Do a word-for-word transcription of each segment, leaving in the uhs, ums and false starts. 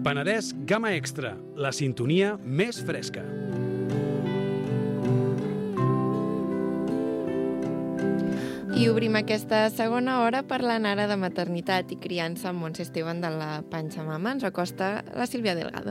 Penedès Gamma Extra, la sintonia més fresca. I obrim aquesta segona hora parlant ara de maternitat i criança amb Montse Esteban de la Panxa Mama. Ens acosta la Sílvia Delgado.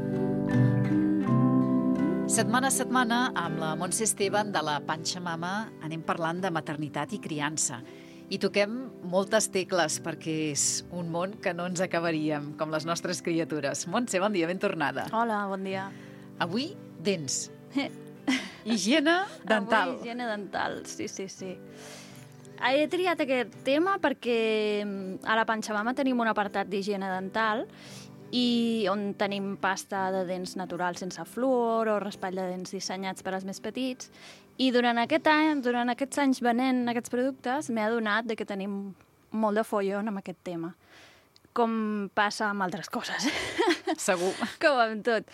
Setmana a setmana, amb la Montse Esteban de la Panxa Mama, anem parlant de maternitat i criança. I toquem moltes tecles perquè és un món que no ens acabaríem, com les nostres criatures. Montse, bon dia, ben tornada. Hola, bon dia. Avui, dents. Higiene dental. Avui, higiene dental, sí, sí, sí. He triat aquest tema perquè a la Panxa Mama tenim un apartat d'higiene dental i on tenim pasta de dents natural sense fluor o raspall de dents dissenyats per als més petits. I durant, aquest any, durant aquests anys venent aquests productes m'he adonat que tenim molt de follon amb aquest tema, com passa amb altres coses. Segur. Com amb tot.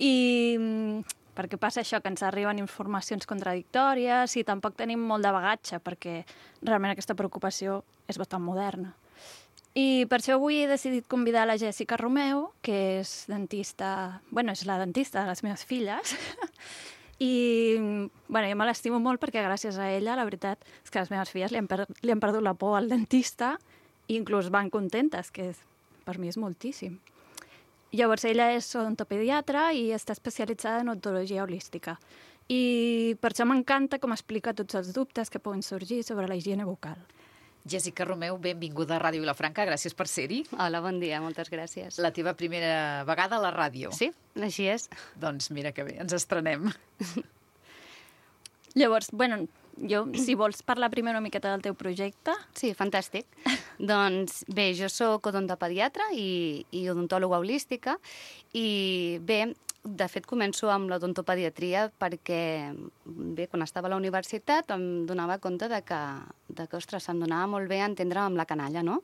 I perquè passa això, que ens arriben informacions contradictòries i tampoc tenim molt de bagatge, perquè realment aquesta preocupació és bastant moderna. I per això avui he decidit convidar la Jessica Romeu, que és dentista, bueno, és la dentista de les meves filles, i bueno, jo me l'estimo molt perquè gràcies a ella, la veritat, és que les meves filles li han, per, li han perdut la por al dentista i inclús van contentes, que és, per mi és moltíssim. Llavors, ella és odontopediatra i està especialitzada en odontologia holística. I per això m'encanta com explica tots els dubtes que poden sorgir sobre la higiene bucal. Jessica Romeu, benvinguda a Ràdio Vilafranca, gràcies per ser-hi. Hola, bon dia, moltes gràcies. La teva primera vegada a la ràdio. Sí, així és. Doncs mira que bé, ens estrenem. Llavors, bueno, jo, si vols parlar primer una miqueta del teu projecte. Sí, fantàstic. Doncs bé, jo soc odontopediatra i, i odontòloga holística i bé, de fet començo amb l'odontopediatria perquè bé, quan estava a la universitat em donava compte de que, de que ostres, em donava molt bé entendre amb la canalla, no?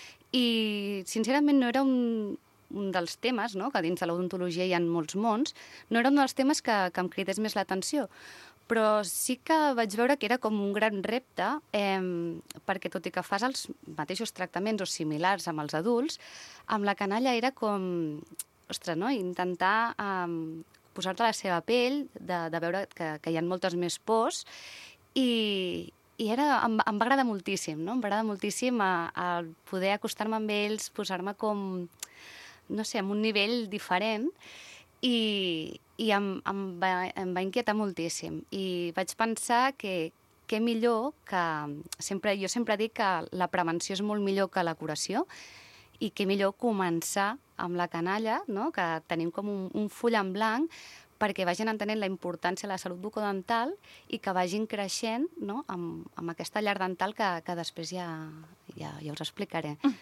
I sincerament no era un, un dels temes, no? Que dins de l'odontologia hi ha molts mons, no era un dels temes que, que em cridés més l'atenció. Però sí que vaig veure que era com un gran repte, eh, perquè tot i que fas els mateixos tractaments o similars amb els adults, amb la canalla era com, ostres, no? Intentar eh, posar-te a la seva pell, de, de veure que, que hi ha moltes més pors, i, i era, em, em va agradar moltíssim, no? Em va agradar moltíssim a, a poder acostar-me amb ells, posar-me com, no sé, en un nivell diferent, i, i em, em, va, em va inquietar moltíssim. I vaig pensar que què millor que... Sempre, jo sempre dic que la prevenció és molt millor que la curació i què millor començar amb la canalla, no? Que tenim com un, un full en blanc perquè vagin entenent la importància de la salut bucodental i que vagin creixent, no? amb, amb aquesta llar dental que, que després ja, ja, ja us explicaré. Mm.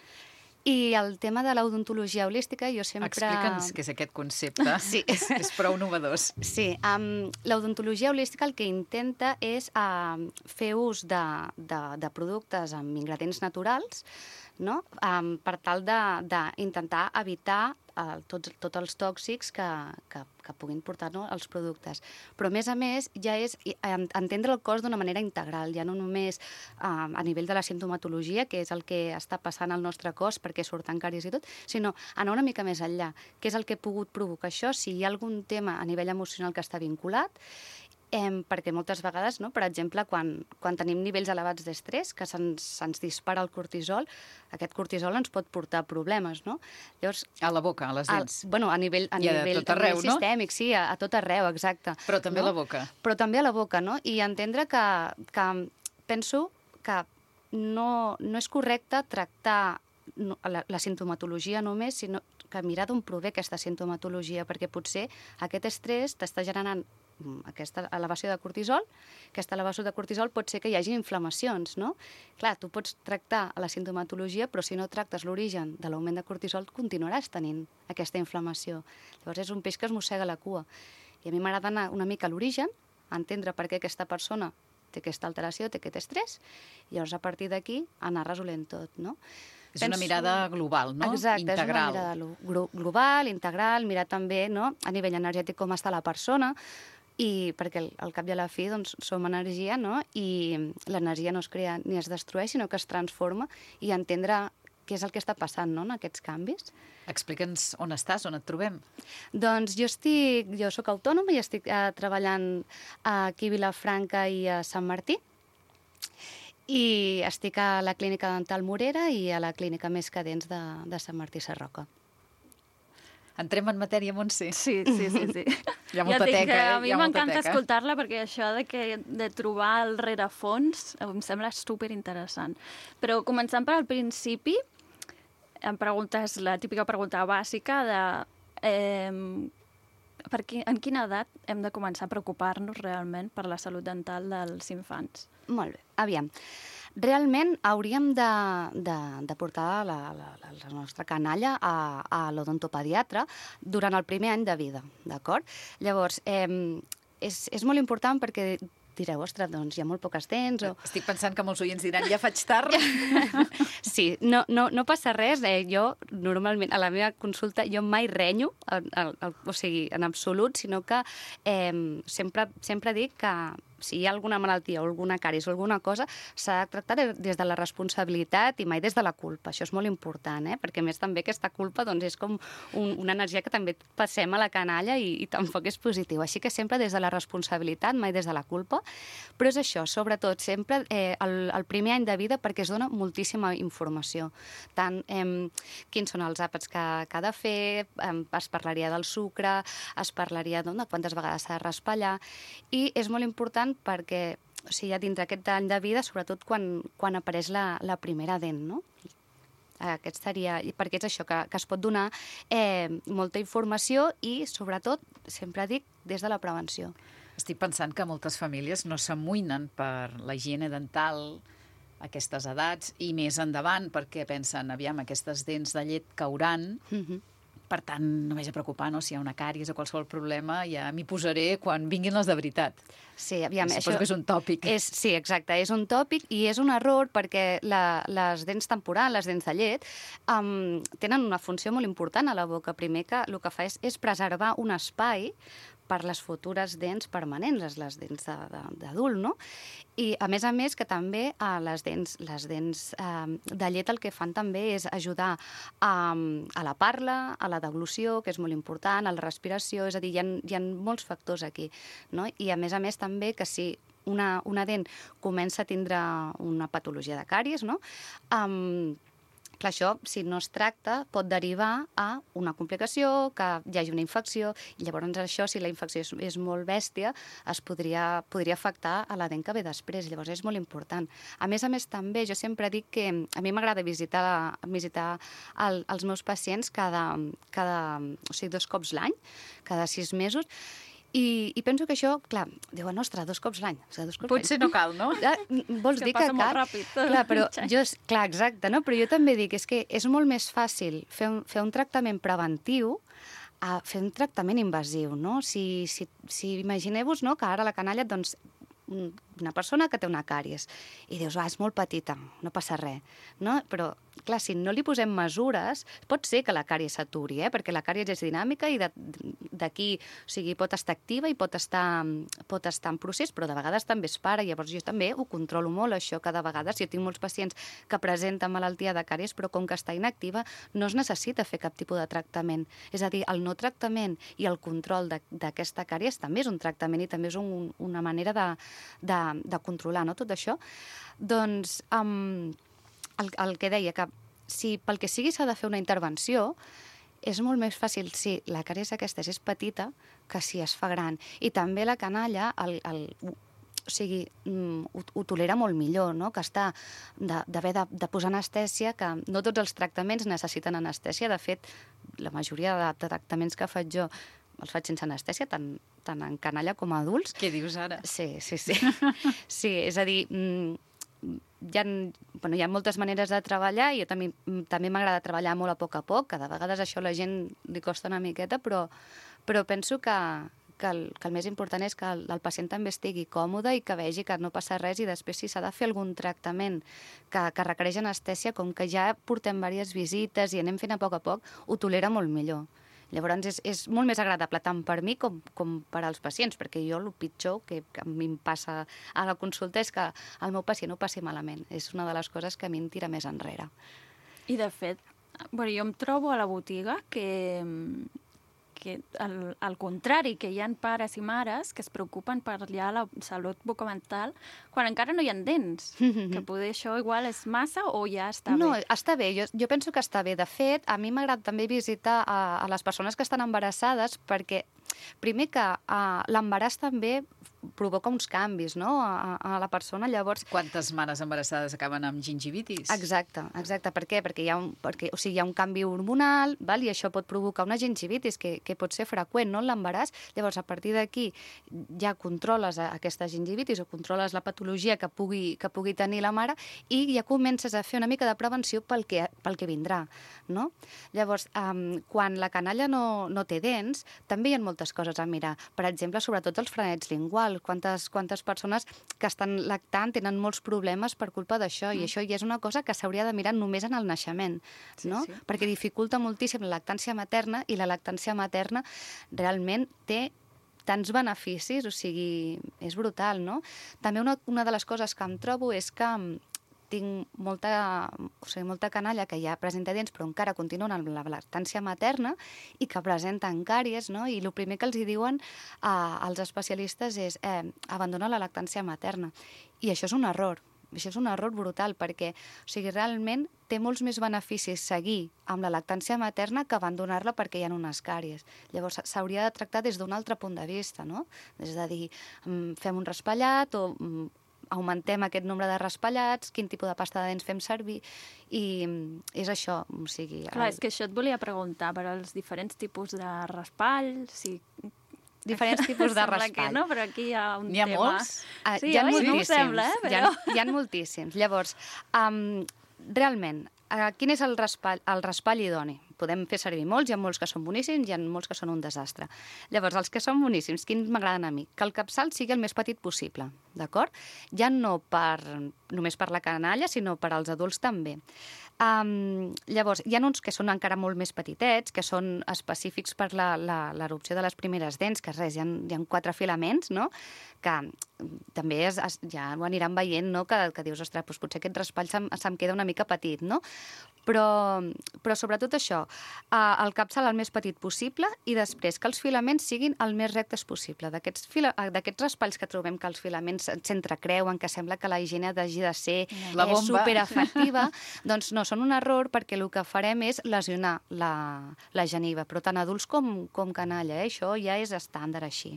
I el tema de l'odontologia holística, jo sempre... Explica'ns què és aquest concepte. Sí. és, és prou novedós. Sí, um, l'odontologia holística el que intenta és uh, fer ús de, de, de productes amb ingredients naturals, no? um, per tal d'intentar evitar uh, tots, tots els tòxics que, que, que puguin portar, no? Els productes. Però, a més a més, ja és entendre el cos d'una manera integral, ja no només uh, a nivell de la simptomatologia, que és el que està passant al nostre cos perquè surten càries i tot, sinó anar una mica més enllà, què és el que ha pogut provocar això, si hi ha algun tema a nivell emocional que està vinculat, Eh, perquè moltes vegades, no, per exemple, quan, quan tenim nivells elevats d'estrès, que se'ns, se'ns dispara el cortisol, aquest cortisol ens pot portar problemes, no? Llavors, a la boca, a les dents. A, bueno, a nivell, a nivell, tot arreu, a nivell no? sistèmic, sí, a, a tot arreu, exacte. Però també no? a la boca. Però també a la boca, no? I entendre que, que penso que no, no és correcte tractar la, la sintomatologia només, sinó que mirar d'on prové aquesta sintomatologia, perquè potser aquest estrès t'està generant aquesta elevació de cortisol, aquesta elevació de cortisol pot ser que hi hagi inflamacions, no? Clar, tu pots tractar la sintomatologia, però si no tractes l'origen de l'augment de cortisol, continuaràs tenint aquesta inflamació. Llavors és un peix que es mossega la cua. I a mi m'agrada anar una mica a l'origen, entendre per què aquesta persona té aquesta alteració, té aquest estrès, i llavors a partir d'aquí anar resolent tot, no? És Penso... una mirada global, no? Exacte, integral. És una mirada global, integral, mirar també, no? A nivell energètic com està la persona, i perquè al, al cap i a la fi doncs, som energia, no? I l'energia no es crea ni es destrueix, sinó que es transforma, i entendre què és el que està passant, no?, en aquests canvis. Explica'ns on estàs, on et trobem. Doncs jo estic, jo sóc autònoma i estic eh, treballant aquí a Vilafranca i a Sant Martí, i estic a la Clínica Dental Morera i a la Clínica Més Cadents de, de Sant Martí Sarroca. Entrem en matèria, Montse. Sí, sí, sí. sí. Hi ha molta ja dic teca, que eh? a mi Hi ha molta m'encanta teca. escoltar-la perquè això de, que, de trobar el rerefons em sembla superinteressant. Però començant per al principi, em preguntes la típica pregunta bàsica de eh, per qui, en quina edat hem de començar a preocupar-nos realment per la salut dental dels infants? Molt bé, aviam. Realment hauríem de, de, de portar la, la, la nostra canalla a, a l'odontopediatre durant el primer any de vida, d'acord? Llavors, eh, és, és molt important perquè direu, ostres, doncs hi ha molt poques dents o... Estic pensant que molts oients diran, ja faig tard. Sí, no, no, no passa res. Eh? Jo, normalment, a la meva consulta, jo mai renyo, el, el, el, o sigui, en absolut, sinó que eh, sempre, sempre dic que si hi ha alguna malaltia o alguna càries o alguna cosa, s'ha de tractar des de la responsabilitat i mai des de la culpa. Això és molt important, eh? Perquè a més també aquesta culpa doncs, és com un, una energia que també passem a la canalla i, i tampoc és positiu. Així que sempre des de la responsabilitat, mai des de la culpa. Però és això, sobretot, sempre eh, el, el primer any de vida perquè es dona moltíssima informació. Tant eh, quins són els àpats que, que ha de fer, eh, es parlaria del sucre, es parlaria de quantes vegades s'ha de raspallar, i és molt important perquè, o sigui, ja dintre aquest any de vida, sobretot quan, quan apareix la, la primera dent, no? Aquest seria, perquè és això, que, que es pot donar eh, molta informació i, sobretot, sempre dic, des de la prevenció. Estic pensant que moltes famílies no s'amoïnen per la higiene dental a aquestes edats i més endavant perquè pensen, aviam, aquestes dents de llet cauran, Mm-hmm. per tant, no m'haig de preocupar, no? Si hi ha una càries o qualsevol problema, ja m'hi posaré quan vinguin les de veritat. Sí, aviam, Suposo això... que és un tòpic. És, sí, exacte, és un tòpic i és un error perquè la, les dents temporals, les dents de llet, um, tenen una funció molt important a la boca. Primer que el que fa és, és preservar un espai per les futures dents permanents, les dents d'adult, no? I, a més a més, que també eh, les dents, les dents eh, de llet el que fan també és ajudar a, a la parla, a la deglució, que és molt important, a la respiració, és a dir, hi ha, hi ha molts factors aquí, no? I, a més a més, també que si una, una dent comença a tindre una patologia de càries, no? Um, Clar, això, si no es tracta, pot derivar a una complicació, que hi hagi una infecció, i llavors això, si la infecció és, és molt bèstia, es podria, podria afectar a la dent que ve després. Llavors és molt important. A més a més, també, jo sempre dic que a mi m'agrada visitar, visitar el, els meus pacients cada, cada, o sigui, dos cops l'any, cada sis mesos, I, I penso que això, clar, diuen, ostres, dos cops l'any. O sigui, dos cops Potser no cal, no? Ah, vols Que dir que passa cal? molt ràpid. Clar, però jo, clar, exacte, no? Però jo també dic, és que és molt més fàcil fer un, fer un tractament preventiu a fer un tractament invasiu, no? Si, si, si imagineu-vos, no?, que ara la canalla, doncs, una persona que té una càries i dius, ah, és molt petita, no passa res, no? Però, clar, si no li posem mesures, pot ser que la càries s'aturi, eh? Perquè la càries és dinàmica i d'aquí, o sigui, pot estar activa i pot estar, pot estar en procés, però de vegades també es para, llavors jo també ho controlo molt, això, que de vegades jo tinc molts pacients que presenten malaltia de càries, però com que està inactiva, no es necessita fer cap tipus de tractament. És a dir, el no tractament i el control d'aquesta càries també és un tractament i també és un, una manera de, de, de controlar, no?, tot això. Doncs um, el, el que deia, que si pel que sigui s'ha de fer una intervenció, és molt més fàcil si la càries aquesta és petita que si es fa gran. I també la canalla, el, el, o sigui, ho, ho tolera molt millor, no?, que està d'haver de, de posar anestèsia, que no tots els tractaments necessiten anestèsia. De fet, la majoria de tractaments que faig jo els faig sense anestèsia, tant, tant en canalla com a adults. Què dius ara? Sí, sí, sí. Sí, és a dir, hi ha, bueno, hi ha moltes maneres de treballar i jo també, també m'agrada treballar molt a poc a poc, que de vegades això a la gent li costa una miqueta, però, però penso que, que, el, que el més important és que el, el pacient també estigui còmode i que vegi que no passa res i després si s'ha de fer algun tractament que, que requereix anestèsia, com que ja portem diverses visites i anem fent a poc a poc, ho tolera molt millor. Llavors és, és molt més agradable tant per mi com, com per als pacients, perquè jo el pitjor que, que a mi em passa a la consulta és que el meu pacient ho passi malament. És una de les coses que a mi em tira més enrere. I, de fet, bueno, jo em trobo a la botiga que, que al, al contrari, que hi ha pares i mares que es preocupen per ja la salut bucodental quan encara no hi ha dents. Que poder això igual és massa o ja està No, bé? està bé. Jo, jo penso que està bé. De fet, a mi m'agrada també visitar a, a les persones que estan embarassades perquè, primer que uh, l'embaràs també provoca uns canvis, no?, a, a la persona. Llavors, Quantes mares embarassades acaben amb gingivitis? Exacte, exacte. Per què? Perquè hi ha un, perquè, o sigui, hi ha un canvi hormonal, val? I això pot provocar una gingivitis que, que pot ser freqüent, no?, en l'embaràs. Llavors, a partir d'aquí ja controles aquesta gingivitis o controles la patologia que pugui, que pugui tenir la mare i ja comences a fer una mica de prevenció pel que, pel que vindrà, no? Llavors, um, quan la canalla no, no té dents, també hi ha moltes coses a mirar. Per exemple, sobretot els frenets linguals. Quantes, quantes persones que estan lactant tenen molts problemes per culpa d'això, mm. i això ja és una cosa que s'hauria de mirar només en el naixement, sí, no? Sí. Perquè dificulta moltíssim la lactància materna i la lactància materna realment té tants beneficis, o sigui, és brutal, no? També una, una de les coses que em trobo és que tinc molta, o sigui, molta canalla que ja presenta dents però encara continuen amb la lactància materna i que presenten càries, no? I el primer que els hi diuen eh, als especialistes és eh, abandonar la lactància materna. I això és un error. Això és un error brutal perquè, o sigui, realment té molts més beneficis seguir amb la lactància materna que abandonar-la perquè hi ha unes càries. Llavors s'hauria de tractar des d'un altre punt de vista, no? És a dir, fem un raspallat o augmentem aquest nombre de raspallats, quin tipus de pasta de dents fem servir, i és això, o sigui... Clar, és que això et volia preguntar, per als diferents tipus de raspall, si... Diferents tipus de raspall. Que no, però aquí hi ha un N'hi ha tema. molts? Uh, Sí, hi ha oi? moltíssims. No ho sembla, eh? Però... Hi ha, hi ha moltíssims. Llavors, um, realment, uh, quin és el raspall, el raspall idoni? Podem fer servir molts, hi ha molts que són boníssims, hi ha molts que són un desastre. Llavors, els que són boníssims, quins m'agraden a mi? Que el capçal sigui el més petit possible, d'acord? Ja no per, només per la canalla, sinó per als adults també. Um, llavors, hi ha uns que són encara molt més petitets, que són específics per l'erupció de les primeres dents, que res, hi ha, hi ha quatre filaments, no?, que també es, es, ja ho aniran veient, no?, que, que dius, ostres, doncs potser aquest raspall se'm, se'm queda una mica petit, no? Però, però sobretot això, eh, el capçal el més petit possible i després que els filaments siguin el més rectes possible. D'aquests fila, d'aquests raspalls que trobem que els filaments s'entrecreuen, que sembla que la higiene hagi de ser La eh, bomba. superefectiva, doncs no, són un error perquè el que farem és lesionar la, la geniva, però tant adults com, com canalla, eh? Això ja és estàndard així.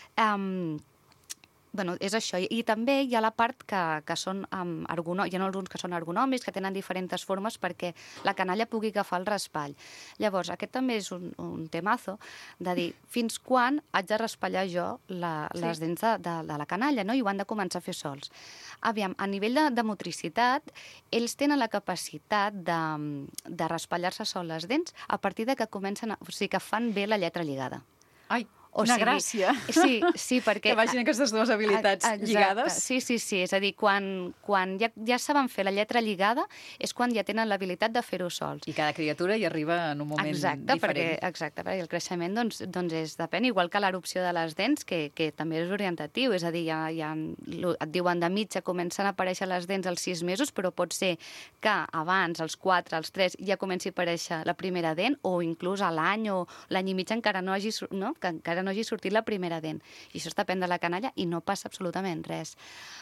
Um, Bueno, és això. I, i també hi ha la part que, que són um, ergonòmics, hi ha alguns que són ergonòmics, que tenen diferents formes perquè la canalla pugui agafar el raspall. Llavors, aquest també és un, un temazo de dir fins quan haig de raspallar jo la, sí. les dents de, de, de la canalla, no? I ho han de començar a fer sols. Aviam, a nivell de, de motricitat, ells tenen la capacitat de, de raspallar-se sol les dents a partir de que comencen, a, o sigui, que fan bé la lletra lligada. Ai, O una sigui, gràcia. Sí, sí, perquè... Que vagin aquestes dues habilitats Exacte. lligades. Sí, sí, sí. És a dir, quan, quan ja, ja saben fer la lletra lligada és quan ja tenen l'habilitat de fer-ho sols. I cada criatura hi arriba en un moment exacte, diferent. Perquè, exacte, perquè el creixement doncs, doncs és, depèn, igual que l'erupció de les dents, que, que també és orientatiu. És a dir, ja, ja, et diuen de mitja comencen a aparèixer les dents als sis mesos, però pot ser que abans, als quatre, als tres, ja comenci a aparèixer la primera dent, o inclús a l'any o l'any i mig encara no hagi, no? Que encara no hagi sortit la primera dent. I això depèn de la canalla i no passa absolutament res.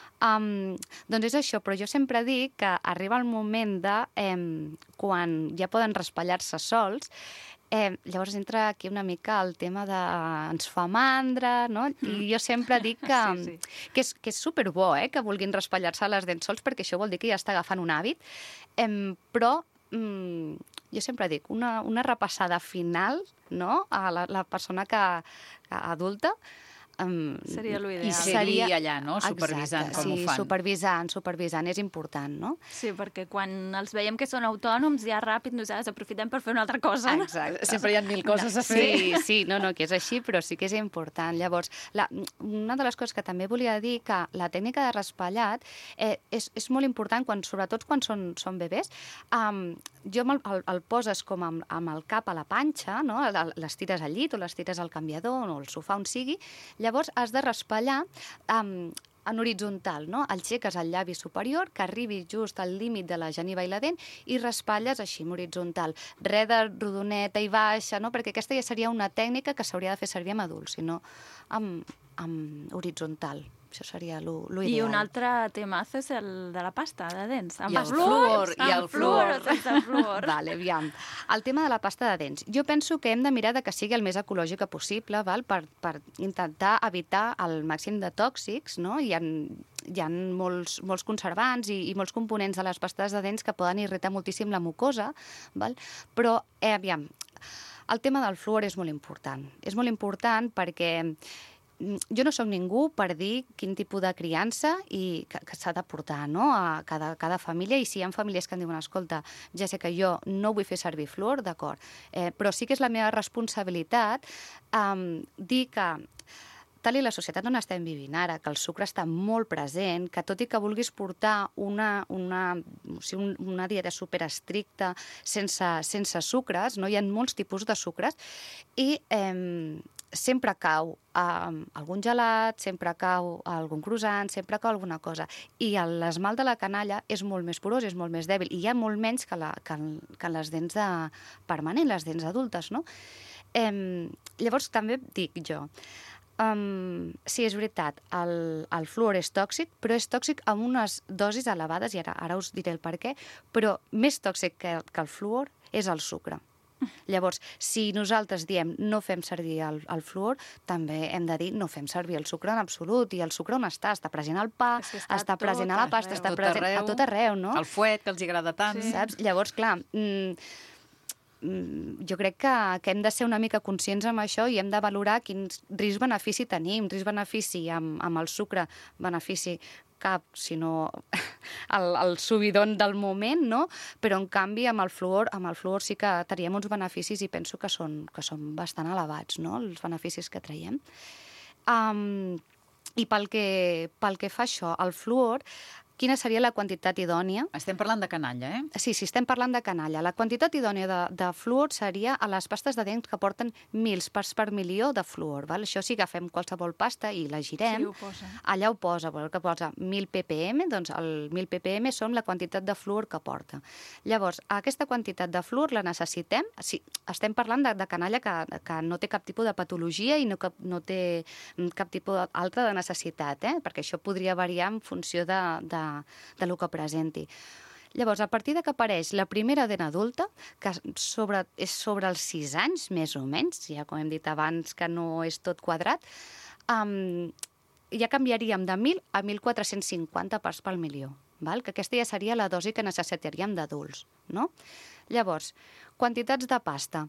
Um, doncs és això, però jo sempre dic que arriba el moment de, eh, quan ja poden raspallar-se sols, eh, llavors entra aquí una mica el tema de ens fa mandra, no? I jo sempre dic que, sí, sí. que és, que és superbo, eh, que vulguin raspallar-se les dents sols, perquè això vol dir que ja està agafant un hàbit, eh, però mm, jo sempre dic, una, una repassada final, no?, a la, la persona que, que adulta, Um, Seria l'ideal. I seria allà, no?, supervisant exacte, com sí, ho fan. supervisant, supervisant, és important, no? Sí, perquè quan els veiem que són autònoms, ja ràpid nosaltres aprofitem per fer una altra cosa. No? Exacte. Sempre hi ha mil coses a fer. Sí, sí, no, no, que és així, però sí que és important. Llavors, la, una de les coses que també volia dir que la tècnica de raspallat eh, és, és molt important, quan, sobretot quan són, són bebès. Um, jo el, el, el poses com amb, amb el cap a la panxa, no? Les tires al llit o les tires al canviador o al sofà on sigui. Llavors has de raspallar um, en horitzontal, no? Aixeques el llavi superior, que arribi just al límit de la geniva i la dent, i raspalles així, en horitzontal. Res de rodoneta i baixa, no? Perquè aquesta ja seria una tècnica que s'hauria de fer servir amb adults, sinó amb, amb horitzontal. Això seria l'ideal. I un altre temazo és el de la pasta de dents. Amb I el fluor, i el fluor. o sense fluor. Vale, aviam. El tema de la pasta de dents. Jo penso que hem de mirar de que sigui el més ecològica possible, val? Per, per intentar evitar el màxim de tòxics, no? Hi ha, hi ha molts, molts conservants i, i molts components de les pastes de dents que poden irritar moltíssim la mucosa, val? Però, eh, aviam, el tema del fluor és molt important. És molt important perquè jo no sóc ningú per dir quin tipus de criança i que, que s'ha de portar, no? A cada, cada família, i si hi ha famílies que em diuen, escolta, ja sé que jo no vull fer servir fluor, d'acord, eh, però sí que és la meva responsabilitat eh, dir que tal i la societat on estem vivint ara, que el sucre està molt present, que tot i que vulguis portar una, una, o sigui, una dieta superestricta sense, sense sucres, no? Hi ha molts tipus de sucres, i eh, sempre cau um, algun gelat, sempre cau algun croissant, sempre cau alguna cosa. I l'esmalt de la canalla és molt més porós, és molt més dèbil, i hi ha molt menys que, la, que, que les dents de permanent, les dents adultes, no? Eh, llavors, també dic jo, Um, sí, és veritat, el, el fluor és tòxic, però és tòxic amb unes dosis elevades, i ara, ara us diré el per què, però més tòxic que, que el fluor és el sucre. Llavors, si nosaltres diem no fem servir el, el fluor, també hem de dir no fem servir el sucre en absolut. I el sucre on està? Està present al pa, és que està està present a la pasta, arreu. està Tot present arreu. a tot arreu, no? El fuet, que els agrada tant. Sí. Saps? Llavors, clar, mm, mm, jo crec que, que hem de ser una mica conscients amb això i hem de valorar quin risc-benefici tenim. Risc-benefici amb, amb el sucre, benefici cap, sinó el, el subidon del moment, no? Però, en canvi, amb el fluor, amb el fluor sí que teníem uns beneficis i penso que són, que són bastant elevats, no?, els beneficis que traiem. Um, I pel que, pel que fa això, el fluor, quina seria la quantitat idònia? Estem parlant de canalla, eh? Sí, sí, estem parlant de canalla. La quantitat idònia de, de fluor seria a les pastes de dents que porten mils parts per milió de fluor. Val? Això sí, agafem qualsevol pasta i la girem. Sí, ho posa. Allà ho posa, vol que posa mil ppm, doncs el mil ppm són la quantitat de fluor que porta. Llavors, aquesta quantitat de fluor la necessitem, sí, estem parlant de, de canalla que, que no té cap tipus de patologia i no, cap, no té cap tipus altra de necessitat, eh? Perquè això podria variar en funció de, de de lo que presenti. Llavors, a partir de que apareix la primera dent adulta, que sobre, és sobre els sis anys, més o menys, ja com hem dit abans que no és tot quadrat, um, ja canviaríem de mil a mil quatre-cents cinquanta parts per milió, val? Que aquesta ja seria la dosi que necessitaríem d'adults, no? Llavors, quantitats de pasta.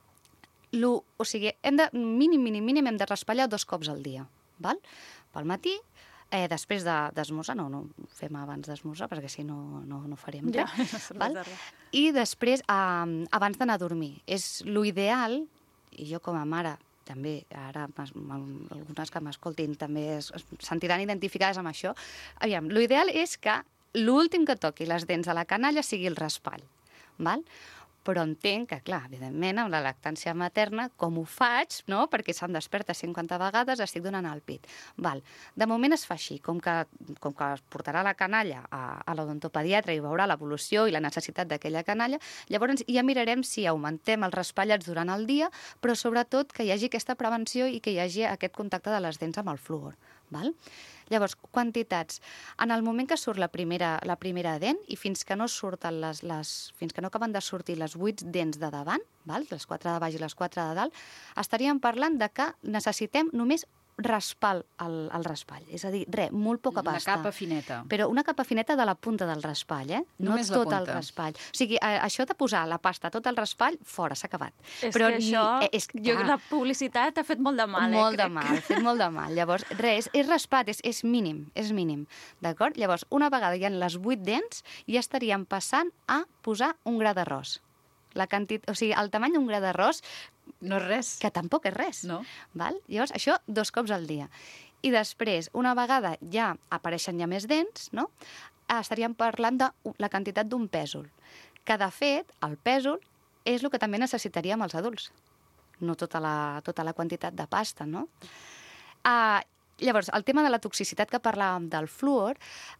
Lo, o sigui, hem de, mínim, mínim, mínim, hem de raspallar dos cops al dia, val? Pel matí, Eh, després d'esmorzar, de, no, no fem abans d'esmorzar, perquè si no, no, no faríem ja, res. no val? I després, eh, abans d'anar a dormir. És l'ideal, i jo com a mare també, ara algunes que m'escoltin també es, es sentiran identificades amb això, aviam, l'ideal és que l'últim que toqui les dents a la canalla sigui el raspall, val? Però entenc que, clar, evidentment, amb la lactància materna, com ho faig, no?, perquè se'm desperta cinquanta vegades, estic donant al pit. Val. De moment es fa així, com que, com que es portarà la canalla a, a l'odontopediatre i veurà l'evolució i la necessitat d'aquella canalla, llavors ja mirarem si augmentem els raspallats durant el dia, però sobretot que hi hagi aquesta prevenció i que hi hagi aquest contacte de les dents amb el fluor. Val? Llavors, quantitats. En el moment que surt la primera, la primera dent i fins que no surten les, les, fins que no acaben de sortir les vuit dents de davant, val? Les quatre de baix i les quatre de dalt, estaríem parlant de que necessitem només raspal al, al raspall. És a dir, res, molt poca pasta. Una capa fineta. Però una capa fineta de la punta del raspall, eh? Només no la tot punta. el raspall. O sigui, a, això de posar la pasta tot el raspall, fora, s'ha acabat. És Però que ni- això, eh, és, jo, clar, la publicitat ha fet molt de mal, molt eh, de mal, ha fet molt de mal. Llavors, res, és raspat, és, és mínim, és mínim, d'acord? Llavors, una vegada hi ha les vuit dents, ja estaríem passant a posar un gra d'arròs. La quantit... O sigui, el tamany d'un gra d'arròs, No és res. que tampoc és res. No. Val? Llavors, això dos cops al dia. I després, una vegada ja apareixen ja més dents, no?, estaríem parlant de la quantitat d'un pèsol, que, de fet, el pèsol és el que també necessitaríem els adults, no tota la, tota la quantitat de pasta, no? Uh, llavors, el tema de la toxicitat que parlàvem del fluor,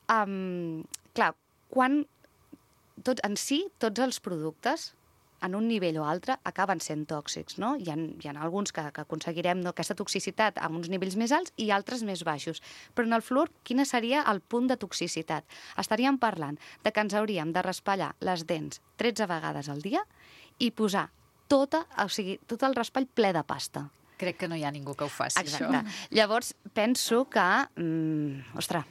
um, clar, quan tot, en si tots els productes en un nivell o altre acaben sent tòxics, no? Hi ha, hi ha alguns que, que aconseguirem no, aquesta toxicitat a uns nivells més alts i altres més baixos. Però en el fluor, quin seria el punt de toxicitat? Estaríem parlant de que ens hauríem de raspallar les dents tretze vegades al dia i posar tota, o sigui, tot el raspall ple de pasta. Crec que no hi ha ningú que ho faci, Exacte. això. Llavors, penso que... Mm, ostres...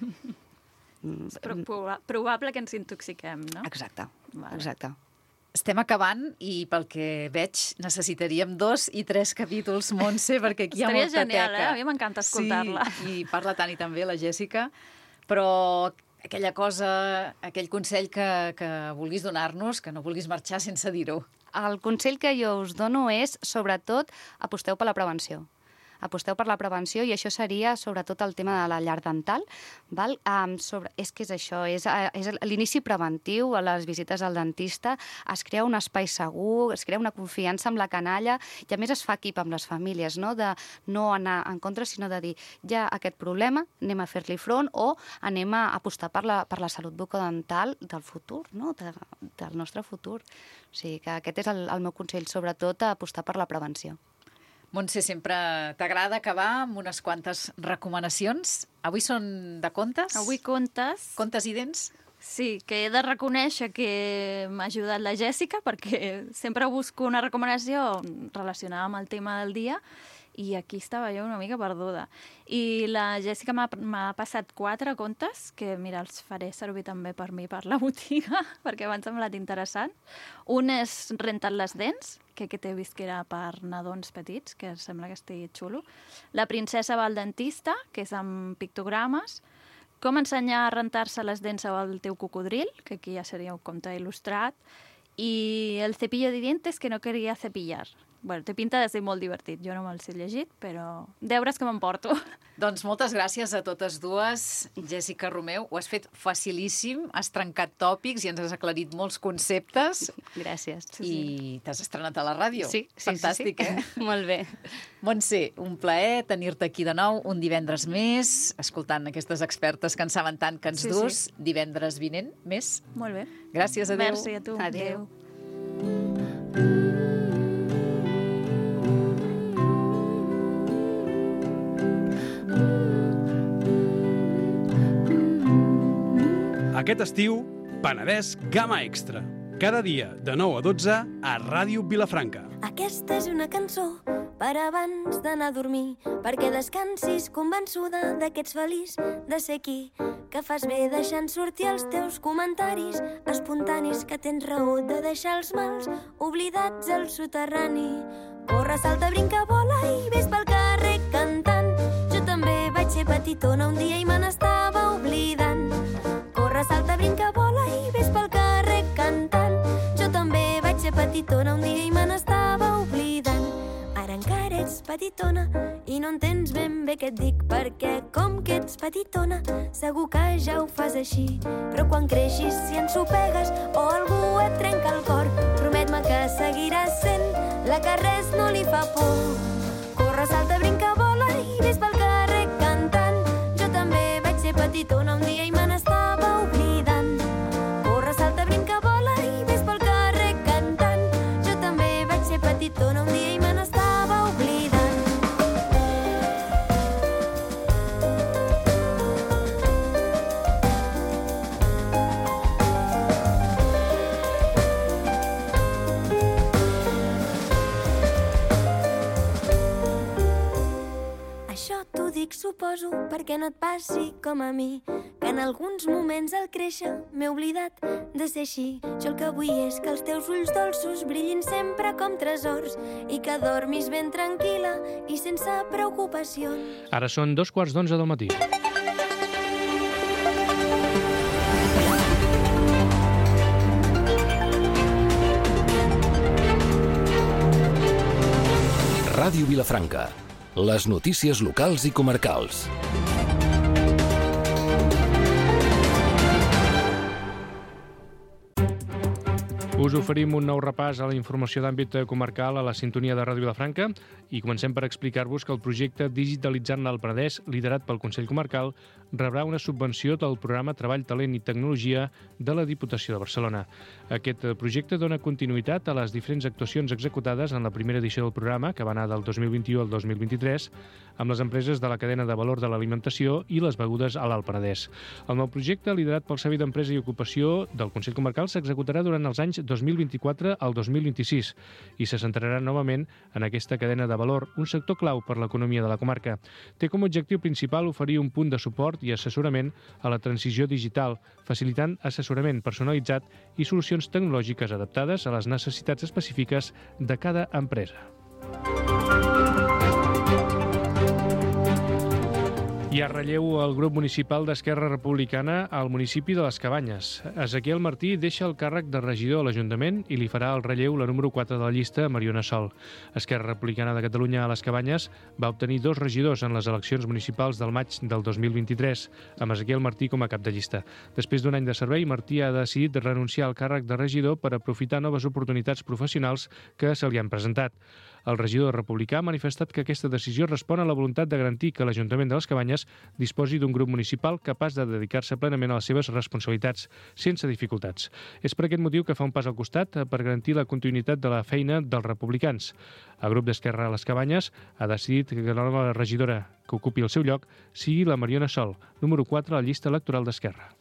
És proba- probable que ens intoxiquem, no? Exacte, Vale. exacte. Estem acabant i pel que veig necessitaríem dos i tres capítols, Montse, perquè aquí hi ha Estaria molta genial, teca. eh? A mi m'encanta escoltar-la. Sí, i parla tant i també la Jèssica, però aquella cosa, aquell consell que, que vulguis donar-nos, que no vulguis marxar sense dir-ho. El consell que jo us dono és, sobretot, aposteu per la prevenció. Aposteu per la prevenció i això seria sobretot el tema de la llar dental. Val? Um, sobre, és que és això, és, és l'inici preventiu a les visites al dentista, es crea un espai segur, es crea una confiança amb la canalla i a més es fa equip amb les famílies, no? De no anar en contra, sinó de dir hi ha aquest problema, anem a fer-li front o anem a apostar per la, per la salut bucodental del futur, no? De, del nostre futur. O sigui que aquest és el, el meu consell, sobretot a apostar per la prevenció. Montse, sempre t'agrada acabar amb unes quantes recomanacions. Avui són de contes? Avui contes. Contes i dents? Sí, que he de reconèixer que m'ha ajudat la Jèssica perquè sempre busco una recomanació relacionada amb el tema del dia i aquí estava jo una mica perduda. I la Jèssica m'ha m'ha passat quatre contes que, mira, els faré servir també per mi, per la botiga, perquè m'han semblat interessants. Un és Renta't les dents, que aquest he vist que era per nadons petits, que sembla que estigui xulo. La princesa va al dentista, que és amb pictogrames. Com ensenyar a rentar-se les dents al teu cocodril, que aquí ja seria un conte il·lustrat. I el cepillo de dientes que no quería cepillar. Bueno, té pinta de ser molt divertit. Jo no me'ls he llegit, però deures que m'emporto. Doncs moltes gràcies a totes dues. Jèssica Romeu, ho has fet facilíssim, has trencat tòpics i ens has aclarit molts conceptes. Gràcies. I t'has estrenat a la ràdio. Sí, sí, Fantàstic, sí, sí. eh? Molt bé. Montse, un plaer tenir-te aquí de nou un divendres més, escoltant aquestes expertes que en saben tant que ens Sí, dus. sí. Divendres vinent més. Molt bé. Gràcies, adéu. Merci a tu. Adéu. Aquest estiu, Penedès Gamma Extra. Cada dia, de nou a dotze, a Ràdio Vilafranca. Aquesta és una cançó per abans d'anar a dormir, perquè descansis convençuda de que ets feliç de ser aquí, que fas bé deixant sortir els teus comentaris espontanis, que tens raó de deixar els mals oblidats al soterrani. Corre, salta, brinca, vola i ves pel carrer cantant. Jo també vaig ser petitona un dia i me n'estava oblidant. Corre, salta, brinca, vola i ves pel carrer cantant. Jo també vaig ser petitona un dia i me n'estava oblidant. Ara encara ets petitona i no entens ben bé què et dic, perquè com que ets petitona segur que ja ho fas així. Però quan creixis, si ensopegues o algú et trenca el cor, promet-me que seguiràs sent la que res no li fa por. Corre, salta, brinca, vola i ves pel carrer cantant. Jo també vaig ser petitona un dia i me n'estava oblidant. Corre, salta, brinca, vola i ves pel carrer cantant. Jo també vaig ser petitona un dia i me n'estava oblidant. Això t'ho dic, suposo, perquè no et passi com a mi, que en alguns moments al créixer m'he oblidat de ser així. Jo el que vull és que els teus ulls dolços brillin sempre com tresors i que dormis ben tranquil·la i sense preocupacions. Ara són dos quarts d'onze del matí. Ràdio Vilafranca. Les notícies locals i comarcals. Us oferim un nou repàs a la informació d'àmbit comarcal a la sintonia de Ràdio Vilafranca i comencem per explicar-vos que el projecte Digitalitzant el Penedès, liderat pel Consell Comarcal, rebrà una subvenció del programa Treball, Talent i Tecnologia de la Diputació de Barcelona. Aquest projecte dona continuïtat a les diferents actuacions executades en la primera edició del programa, que va anar del dos mil vint-i-u al dos mil vint-i-tres, amb les empreses de la cadena de valor de l'alimentació i les begudes a l'Alt Penedès. El nou projecte, liderat pel Servei d'Empresa i Ocupació del Consell Comarcal, s'executarà durant els anys dos mil vint-i-quatre al dos mil vint-i-sis i se centrarà novament en aquesta cadena de valor, un sector clau per l'economia de la comarca. Té com a objectiu principal oferir un punt de suport i assessorament a la transició digital, facilitant assessorament personalitzat i solucions tecnològiques adaptades a les necessitats específiques de cada empresa. Hi ha relleu al grup municipal d'Esquerra Republicana al municipi de les Cabanyes. Ezequiel Martí deixa el càrrec de regidor a l'Ajuntament i li farà el relleu la número quatre de la llista, Mariona Sol. Esquerra Republicana de Catalunya a les Cabanyes va obtenir dos regidors en les eleccions municipals del maig del dos mil vint-i-tres, amb Ezequiel Martí com a cap de llista. Després d'un any de servei, Martí ha decidit renunciar al càrrec de regidor per aprofitar noves oportunitats professionals que se li han presentat. El regidor republicà ha manifestat que aquesta decisió respon a la voluntat de garantir que l'Ajuntament de les Cabanyes disposi d'un grup municipal capaç de dedicar-se plenament a les seves responsabilitats, sense dificultats. És per aquest motiu que fa un pas al costat per garantir la continuïtat de la feina dels republicans. El grup d'Esquerra a les Cabanyes ha decidit que la nova regidora que ocupi el seu lloc sigui la Mariona Sol, número quatre a la llista electoral d'Esquerra.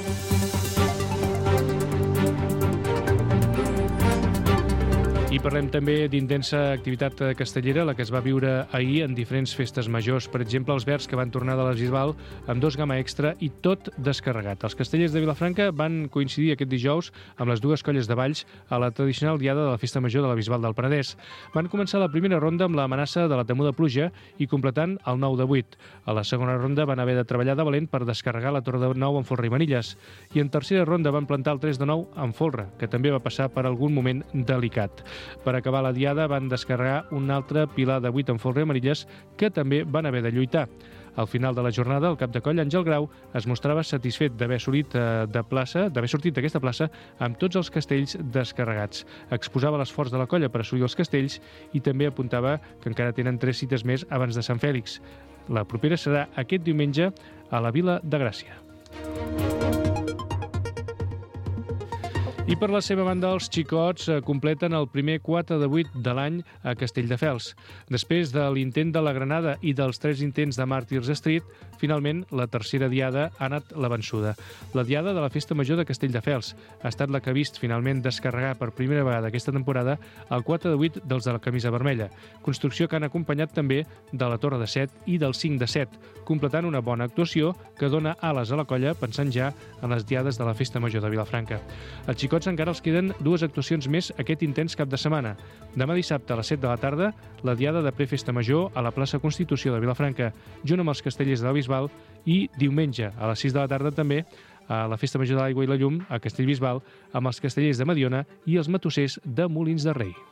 I parlem també d'intensa activitat castellera, la que es va viure ahir en diferents festes majors. Per exemple, els Verds, que van tornar de la Bisbal amb dos gamma extra i tot descarregat. Els castellers de Vilafranca van coincidir aquest dijous amb les dues colles de balls a la tradicional diada de la Festa Major de la Bisbal del Penedès. Van començar la primera ronda amb l'amenaça de la temuda pluja i completant el nou de vuit. A la segona ronda van haver de treballar de valent per descarregar la torre de nou en folre i manilles. I en tercera ronda van plantar el tres de nou en folre, que també va passar per algun moment delicat. Per acabar la diada van descarregar un altre pilar de vuit en folre i manilles que també van haver de lluitar. Al final de la jornada, el cap de coll, Àngel Grau, es mostrava satisfet d'haver sortit de plaça, d'haver sortit d'aquesta plaça amb tots els castells descarregats. Exposava l'esforç de la colla per assolir els castells i també apuntava que encara tenen tres cites més abans de Sant Fèlix. La propera serà aquest diumenge a la Vila de Gràcia. I per la seva banda, els xicots completen el primer quatre de vuit de l'any a Castelldefels. Després de l'intent de la Granada i dels tres intents de Màrtirs Street, finalment la tercera diada ha anat la vençuda. La diada de la Festa Major de Castelldefels ha estat la que ha vist finalment descarregar per primera vegada aquesta temporada el quatre de vuit dels de la camisa vermella, construcció que han acompanyat també de la Torre de set i del cinc de set, completant una bona actuació que dona ales a la colla pensant ja en les diades de la Festa Major de Vilafranca. Els xicots encara els queden dues actuacions més aquest intens cap de setmana. Demà dissabte a les set de la tarda, la diada de prefesta major a la plaça Constitució de Vilafranca, junt amb els castellers de la Bisbal, i diumenge a les sis de la tarda també a la Festa Major de l'Aigua i la Llum a Castellbisbal amb els castellers de Mediona i els matossers de Molins de Rei.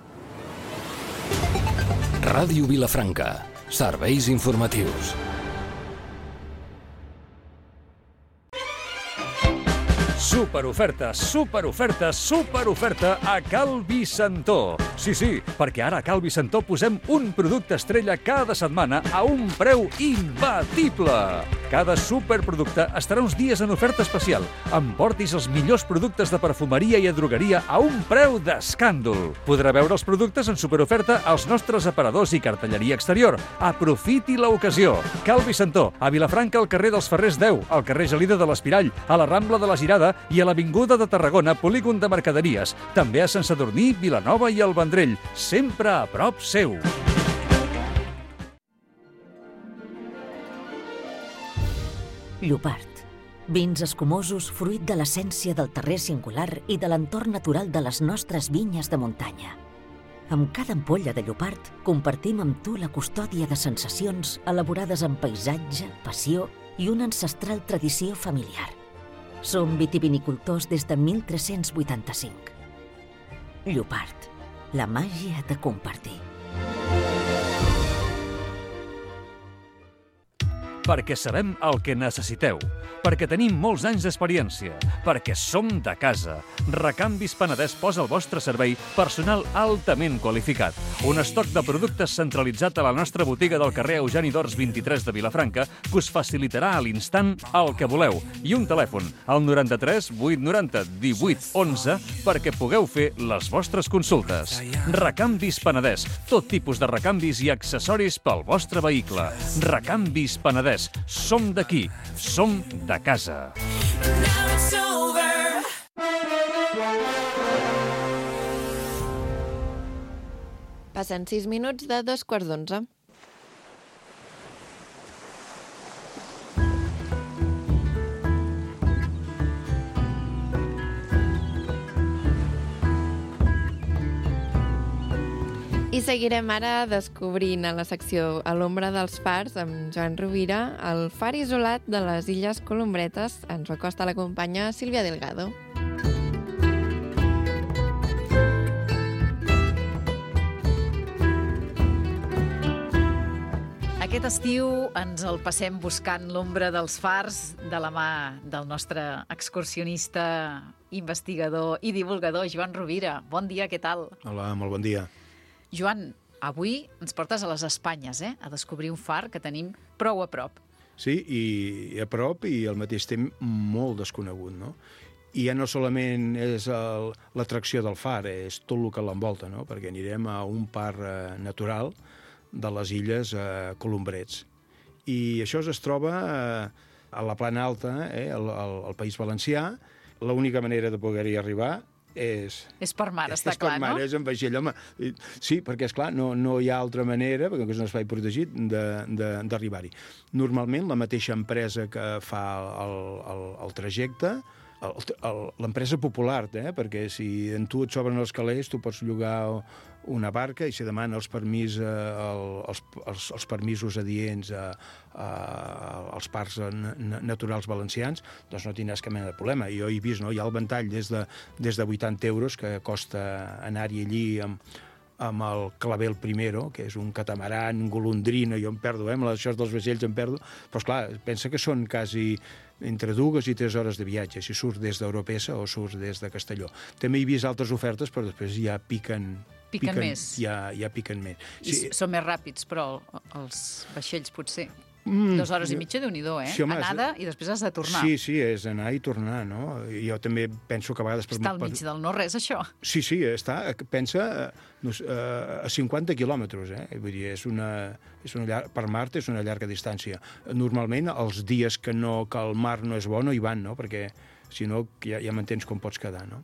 Ràdio Vilafranca. Serveis informatius. Superoferta, superoferta, superoferta a Cal Vicentó. Sí, sí, perquè ara a Cal Vicentó posem un producte estrella cada setmana a un preu imbatible. Cada superproducte estarà uns dies en oferta especial. Emportis els millors productes de perfumeria i drogueria a un preu d'escàndol. Podrà veure els productes en superoferta als nostres aparadors i cartelleria exterior. Aprofiti l'ocasió. Cal Vicentó, a Vilafranca, al carrer dels Ferrers deu, al carrer Gelida de l'Espirall, a la Rambla de la Girada i a l'Avinguda de Tarragona, polígon de mercaderies. També a Sant Sadurní, Vilanova i el Vendrell, sempre a prop seu. Llopart. Vins escumosos fruit de l'essència del terrer singular i de l'entorn natural de les nostres vinyes de muntanya. Amb cada ampolla de Llopart compartim amb tu la custòdia de sensacions elaborades amb paisatge, passió i una ancestral tradició familiar. Som vitivinicultors des de mil tres-cents vuitanta-cinc. Llopart, la màgia de compartir. perquè sabem el que necessiteu, perquè tenim molts anys d'experiència, perquè som de casa. Recanvis Penedès posa al vostre servei personal altament qualificat. Un estoc de productes centralitzat a la nostra botiga del carrer Eugeni d'Ors vint-i-tres de Vilafranca que us facilitarà a l'instant el que voleu. I un telèfon, al noranta-tres vuit noranta divuit onze, perquè pugueu fer les vostres consultes. Recanvis Penedès, tot tipus de recanvis i accessoris pel vostre vehicle. Recanvis Penedès, som d'aquí, som de casa. Passen sis minuts de dos quarts d'onze. I seguirem ara descobrint a la secció A l'ombra dels fars amb Joan Rovira el far isolat de les Illes Columbretes. Ens ho acosta la companya Sílvia Delgado. Aquest estiu ens el passem buscant l'ombra dels fars de la mà del nostre excursionista, investigador i divulgador, Joan Rovira. Bon dia, què tal? Hola, molt bon dia. Joan, avui ens portes a les Espanyes, eh? A descobrir un far que tenim prou a prop. Sí, i a prop i al mateix temps molt desconegut, no? I ja no solament és el, l'atracció del far, és tot el que l'envolta, no? Perquè anirem a un parc eh, natural de les Illes eh, Columbrets. I això es troba eh, a la plana alta, eh, al, al, al País Valencià. L'única manera de poder-hi arribar és... És per mar, està és clar, per mar, no? És en vaixell, home. Sí, perquè, esclar, no, no hi ha altra manera, perquè és un espai protegit, d'arribar-hi. Normalment, la mateixa empresa que fa el, el, el trajecte, l'empresa popular, eh? Perquè si en tu et sobren els calés, tu pots llogar una barca i si demana els, permís, eh, els, els, els permisos adients a, a, als parcs naturals valencians, doncs no tindràs cap mena de problema. Jo he vist, no? Hi ha el ventall des de, des de vuitanta euros que costa anar-hi allí amb, amb el Clavel Primero, que és un catamaran, golondrina, jo em perdo, eh? Amb les xors dels vaixells em perdo, però esclar, pensa que són quasi entre dues i tres hores de viatge, si surts des d'Europesa o surts des de Castelló. També he vist altres ofertes, però després ja piquen... Piquen, piquen més. Ja, ja piquen més. I sí. Són més ràpids, però els vaixells potser... Mm, Dues hores i mitja, Déu-n'hi-do, eh? Sí, home, Anada i després has de tornar. Sí, sí, és anar i tornar, no? Jo també penso que a vegades... Està al mig del no-res, això. Sí, sí, està, pensa no, a cinquanta quilòmetres, eh? Vull dir, és una, és una llar... per mar és una llarga distància. Normalment, els dies que, no, que el mar no és bo no hi van, no? Perquè, si no, ja, ja m'entens com pots quedar, no?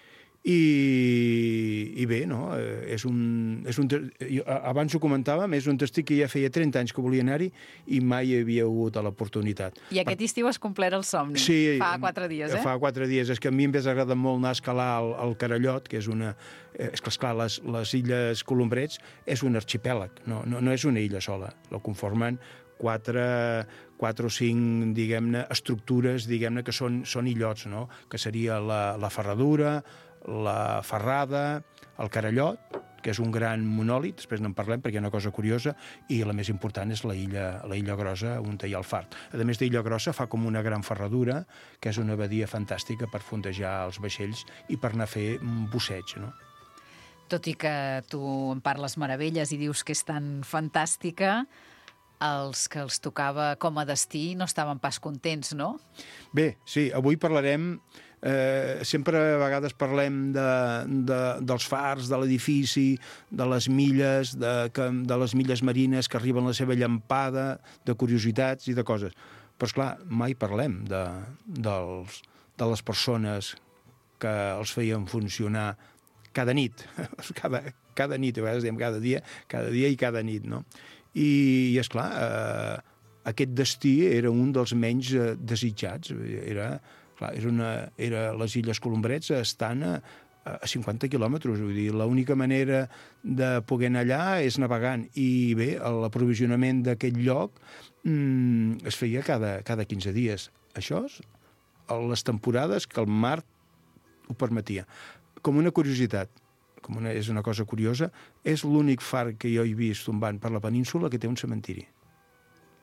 I, i bé, no? És un, és un, abans ho comentàvem, és un destí que ja feia trenta anys que volia anar-hi i mai hi havia hagut l'oportunitat. I aquest per... estiu has complert el somni. Sí, fa quatre dies, eh? Fa quatre dies. És que a mi em hauria agradat molt anar a escalar el, el Carallot, que és una... És que, esclar, les, les Illes Columbrets és un arxipèlag, no, no, no és una illa sola. La conformen quatre, quatre o cinc, diguem-ne, estructures, diguem-ne, que són, són illots, no? Que seria la, la Ferradura, la Ferrada, el Carallot, que és un gran monòlit, després n'en parlem perquè hi ha una cosa curiosa, i la més important és la illa, la illa Grossa, on hi ha el far. A més d'illa Grossa, fa com una gran ferradura, que és una badia fantàstica per fondejar els vaixells i per anar a fer un busseig, no? Tot i que tu en parles meravelles i dius que és tan fantàstica, els que els tocava com a destí no estaven pas contents, no? Bé, sí, avui parlarem... Eh, sempre a vegades parlem de, de, dels fars, de l'edifici, de les milles, de, que, de les milles marines que arriben a la seva llampada, de curiositats i de coses. Però, esclar, mai parlem de, dels, de les persones que els feien funcionar cada nit, cada, cada nit, a vegades diem cada dia, cada dia i cada nit, no? I, i esclar, eh, aquest destí era un dels menys eh, desitjats, era... Clar, era una, era, les Illes Columbrets estan a, a cinquanta quilòmetres, vull dir, l'única manera de poder anar allà és navegant, i bé, l'aprovisionament d'aquest lloc mmm, es feia cada, cada quinze dies. Això és a les temporades que el mar ho permetia. Com una curiositat, com una, és una cosa curiosa, és l'únic far que jo he vist tombant per la península que té un cementiri.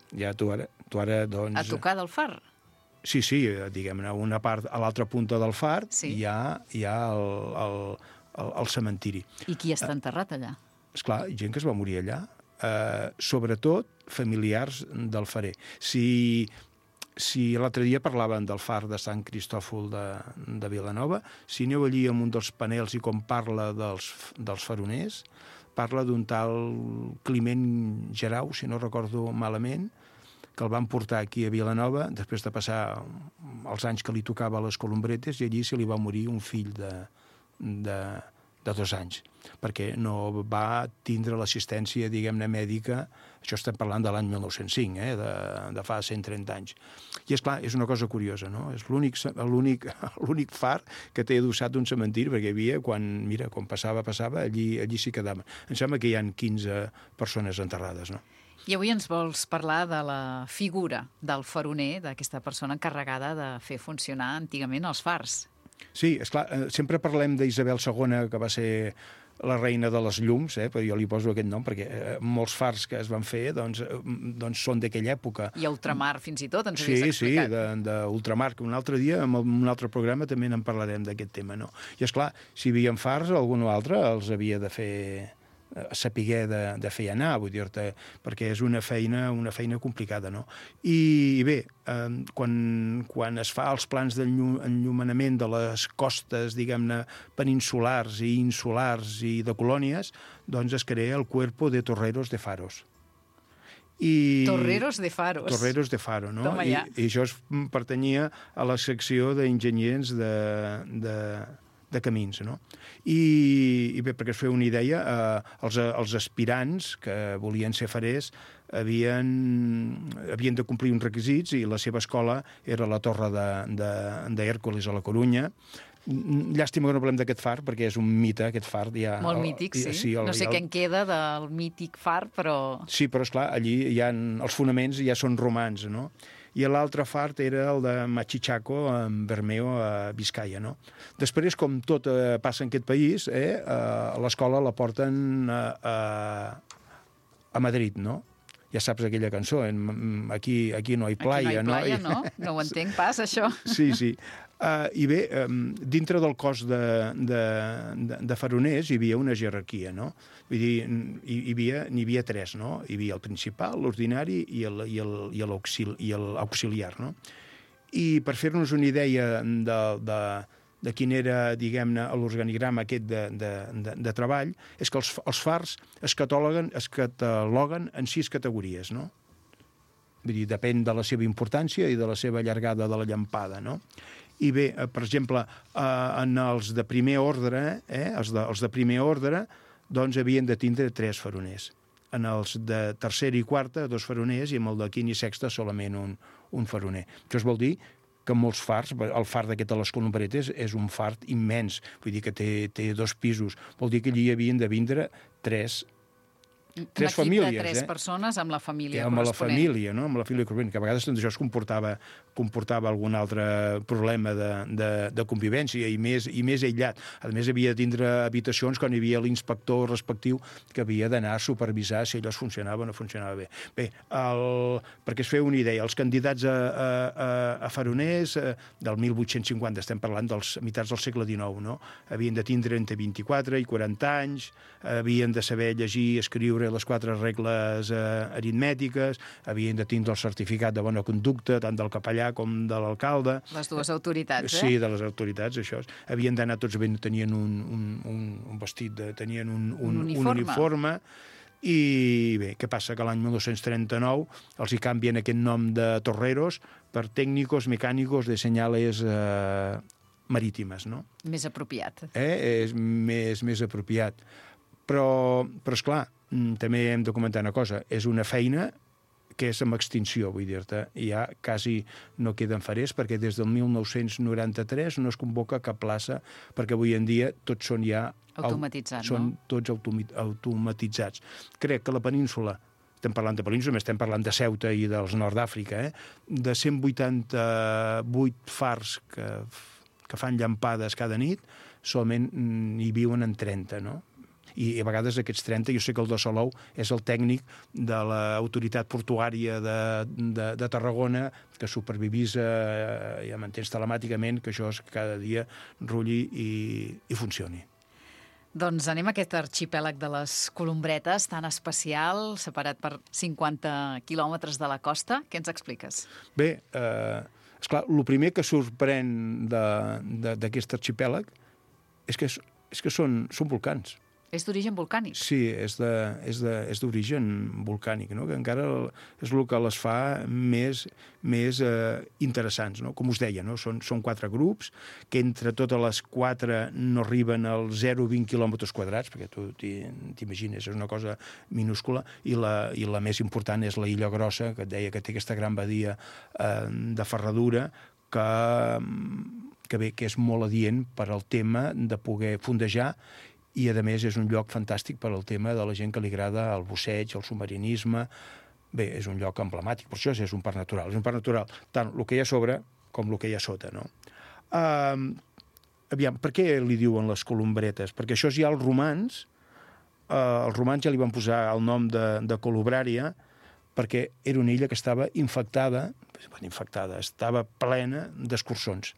Ja tu ara, tu ara doncs... A tocar del far? Sí, sí, diguem-ne, una part, a l'altra punta del far sí. hi ha, hi ha el, el, el, el cementiri. I qui està enterrat allà? Esclar, gent que es va morir allà, eh, sobretot familiars del farer. Si, si l'altre dia parlaven del far de Sant Cristòfol de, de Vilanova, si aneu allí amb un dels panels i com parla dels, dels faroners, parla d'un tal Climent Gerau, si no recordo malament, que el van portar aquí a Vilanova, després de passar els anys que li tocava a les Columbretes, i allí se li va morir un fill de, de, de dos anys, perquè no va tindre l'assistència, diguem-ne, mèdica. Això estem parlant de l'any mil nou-cents cinc, eh, de, de fa cent trenta anys. I, és clar, és una cosa curiosa, no? És l'únic l'únic far que té adossat un cementiri, perquè hi havia, quan, mira, quan passava, passava, allí, allí s'hi quedaven. Em sembla que hi ha quinze persones enterrades, no? I avui ens vols parlar de la figura del faroner, d'aquesta persona encarregada de fer funcionar antigament els fars. Sí, esclar, sempre parlem d'Isabel segona, que va ser la reina de les llums, eh, però jo li poso aquest nom perquè eh, molts fars que es van fer doncs, eh, doncs són d'aquella època. I a ultramar, fins i tot, ens sí, havies explicat. Sí, d'ultramar, que un altre dia, en un altre programa, també en parlarem d'aquest tema, no? I, esclar, si hi havia fars, algun altre els havia de fer saber de, de fer anar, vull dir-te, perquè és una feina, una feina complicada, no? I, i bé, eh, quan, quan es fa els plans d'enllumenament de les costes, diguem-ne, peninsulars i insulars i de colònies, doncs es crea el Cuerpo de Torreros de Faros. I... Torreros de Faros. Torreros de Faro, no? I, I això es pertanyia a la secció d'enginyers de... de de camins, no? I, i bé, perquè es feu una idea, eh, els, els aspirants que volien ser farers havien, havien de complir uns requisits i la seva escola era la Torre d'Hèrcules a la Corunya. Llàstima que no parlem d'aquest far, perquè és un mite, aquest far. Ja, molt mític, sí. sí el, no sé el... què en queda del mític far, però... Sí, però esclar, allí hi ha, els fonaments ja són romans, no? I l'altre fart era el de Machichaco, en Bermeo, a Biscaia, no? Després, com tot eh, passa en aquest país, eh, a l'escola la porten a, a, a Madrid, no? Ja saps aquella cançó, en, aquí, aquí no hi playa, no? Aquí no hi playa, no? no? No ho entenc pas, això. Sí, sí. Uh, I bé, um, dintre del cos de, de, de, de faroners hi havia una jerarquia, no? Vull dir, hi, hi havia, n'hi havia tres, no? Hi havia el principal, l'ordinari i l'auxiliar, no? I per fer-nos una idea de, de, de quin era, diguem-ne, l'organigrama aquest de, de, de, de treball, és que els, els fars es cataloguen, es cataloguen en sis categories, no? Vull dir, depèn de la seva importància i de la seva llargada de la llampada, no? I bé, per exemple, en els de primer ordre, eh, els, de, els de primer ordre, doncs havien de tindre tres faroners. En els de tercera i quarta, dos faroners, i amb el de quina i sexta solament un, un faroner. Això vol dir que molts fars, el far d'aquest de les Columbretes és un far immens, vull dir que té, té dos pisos, vol dir que allí havien de vindre tres tres un equip famílies, de tres eh? persones amb la família amb corresponent. la família, no? Amb la família corresponent, que a vegades doncs, això es comportava, comportava algun altre problema de, de, de convivència i més, i més aïllat. A més, havia de tindre habitacions quan hi havia l'inspector respectiu que havia d'anar a supervisar si allò funcionava o no funcionava bé. Bé, el, perquè es feu una idea, els candidats a, a, a faroners eh, del mil vuit-cents cinquanta, estem parlant dels mitats del segle dinou, no? Havien de tindre entre vint-i-quatre i quaranta anys, havien de saber llegir, escriure les quatre regles eh, aritmètiques, havien de tindre el certificat de bona conducta, tant del capellà com de l'alcalde. Les dues autoritats, eh? Sí, de les autoritats, això. Havien d'anar tots ben, tenien un, un, un, un vestit, de, tenien un, un, un uniforme. Un uniforme. I bé, què passa? Que l'any mil nou-cents trenta-nou els hi canvien aquest nom de torreros per tècnicos mecànicos de senyales eh, marítimes, no? Més apropiat. Eh? És més, més apropiat. Però, però esclar, també hem de comentar una cosa, és una feina que és amb extinció, vull dir-te. Ja quasi no queden farers, perquè des del mil nou-cents noranta-tres no es convoca cap plaça, perquè avui en dia tots són ja... Automatitzats, són no? tots automatitzats. Crec que la península, estem parlant de península, més estem parlant de Ceuta i dels nord d'Àfrica, eh? De cent vuitanta-vuit fars que, que fan llampades cada nit, solament hi viuen en trenta, no? I a vegades aquests trenta, jo sé que el de Salou és el tècnic de l'autoritat portuària de, de, de Tarragona, que supervivisa, ja m'entens, telemàticament, que això és que cada dia rulli i, i funcioni. Doncs anem a aquest arxipèlag de les Columbretes, tan especial, separat per cinquanta quilòmetres de la costa. Què ens expliques? Bé, eh, esclar, el primer que sorprèn d'aquest arxipèlag és que, és que són, són volcans. És d'origen volcànic? Sí, és d'origen volcànic, no? Que encara és el que les fa més, més eh, interessants, no? Com us deia, no? Són, són quatre grups, que entre totes les quatre no arriben als zero coma vint quilòmetres quadrats, perquè tu t'imagines, és una cosa minúscula, i la, i la més important és la Illa Grossa, que et deia que té aquesta gran badia eh, de ferradura, que, que bé, que és molt adient per al tema de poder fondejar, i a més és un lloc fantàstic per al tema de la gent que li agrada el busseig, el submarinisme. Bé, és un lloc emblemàtic, per això és un parc natural. És un parc natural tant el que hi ha a sobre com el que hi ha a sota, no? Uh, aviam, per què li diuen les Columbretes? Perquè això ja els romans, uh, els romans ja li van posar el nom de, de Colubrària, perquè era una illa que estava infectada, infectada, estava plena d'escurçons.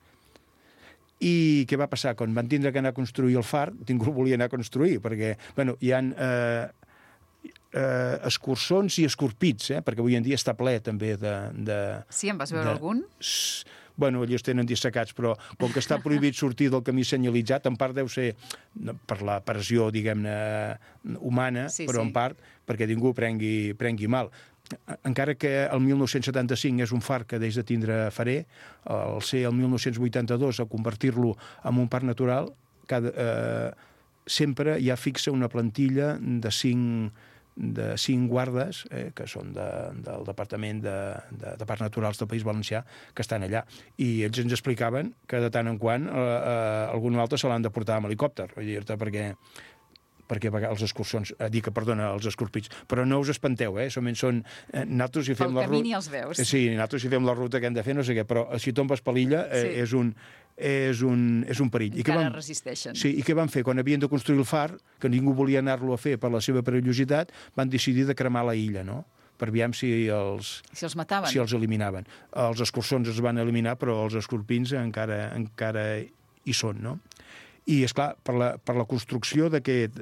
I què va passar? Quan van tindre que anar a construir el far, ningú volia anar a construir, perquè bueno, hi ha eh, eh, escurçons i escorpits, eh? Perquè avui en dia està ple també de... de sí, en vas veure de, algun? Bueno, ells tenen dissecats, però com que està prohibit sortir del camí senyalitzat, en part deu ser per la pressió, diguem-ne, humana, sí, però sí. En part perquè ningú prengui, prengui mal. Encara que el mil nou-cents setanta-cinc és un far que deix de tindre farer, al ser el mil nou-cents vuitanta-dos a convertir-lo en un parc natural, cada, eh, sempre hi ha fixa una plantilla de cinc, de cinc guardes, eh, que són de, del Departament de, de, de Parcs Naturals del País Valencià, que estan allà. I ells ens explicaven que de tant en quant eh, eh, algun altre se l'han de portar amb helicòpter, vull dir-te, perquè perquè els escurçons, eh, dic que, perdona, els escorpits, però no us espanteu, eh? Som, són, eh, nosaltres hi fem pel la ruta... camí ni els veus. Eh, sí, nosaltres hi fem la ruta que hem de fer, no sé què, però si tombes per l'illa eh, sí. és, un, és, un, és un perill. Encara I van, resisteixen. Sí, i què van fer? Quan havien de construir el far, que ningú volia anar-lo a fer per la seva perillositat, van decidir de cremar la illa, no? Per aviam si els... Si els mataven. Si els eliminaven. Els escurçons es van eliminar, però els escorpins encara, encara hi són, no? I, esclar, per la, per la construcció d'aquest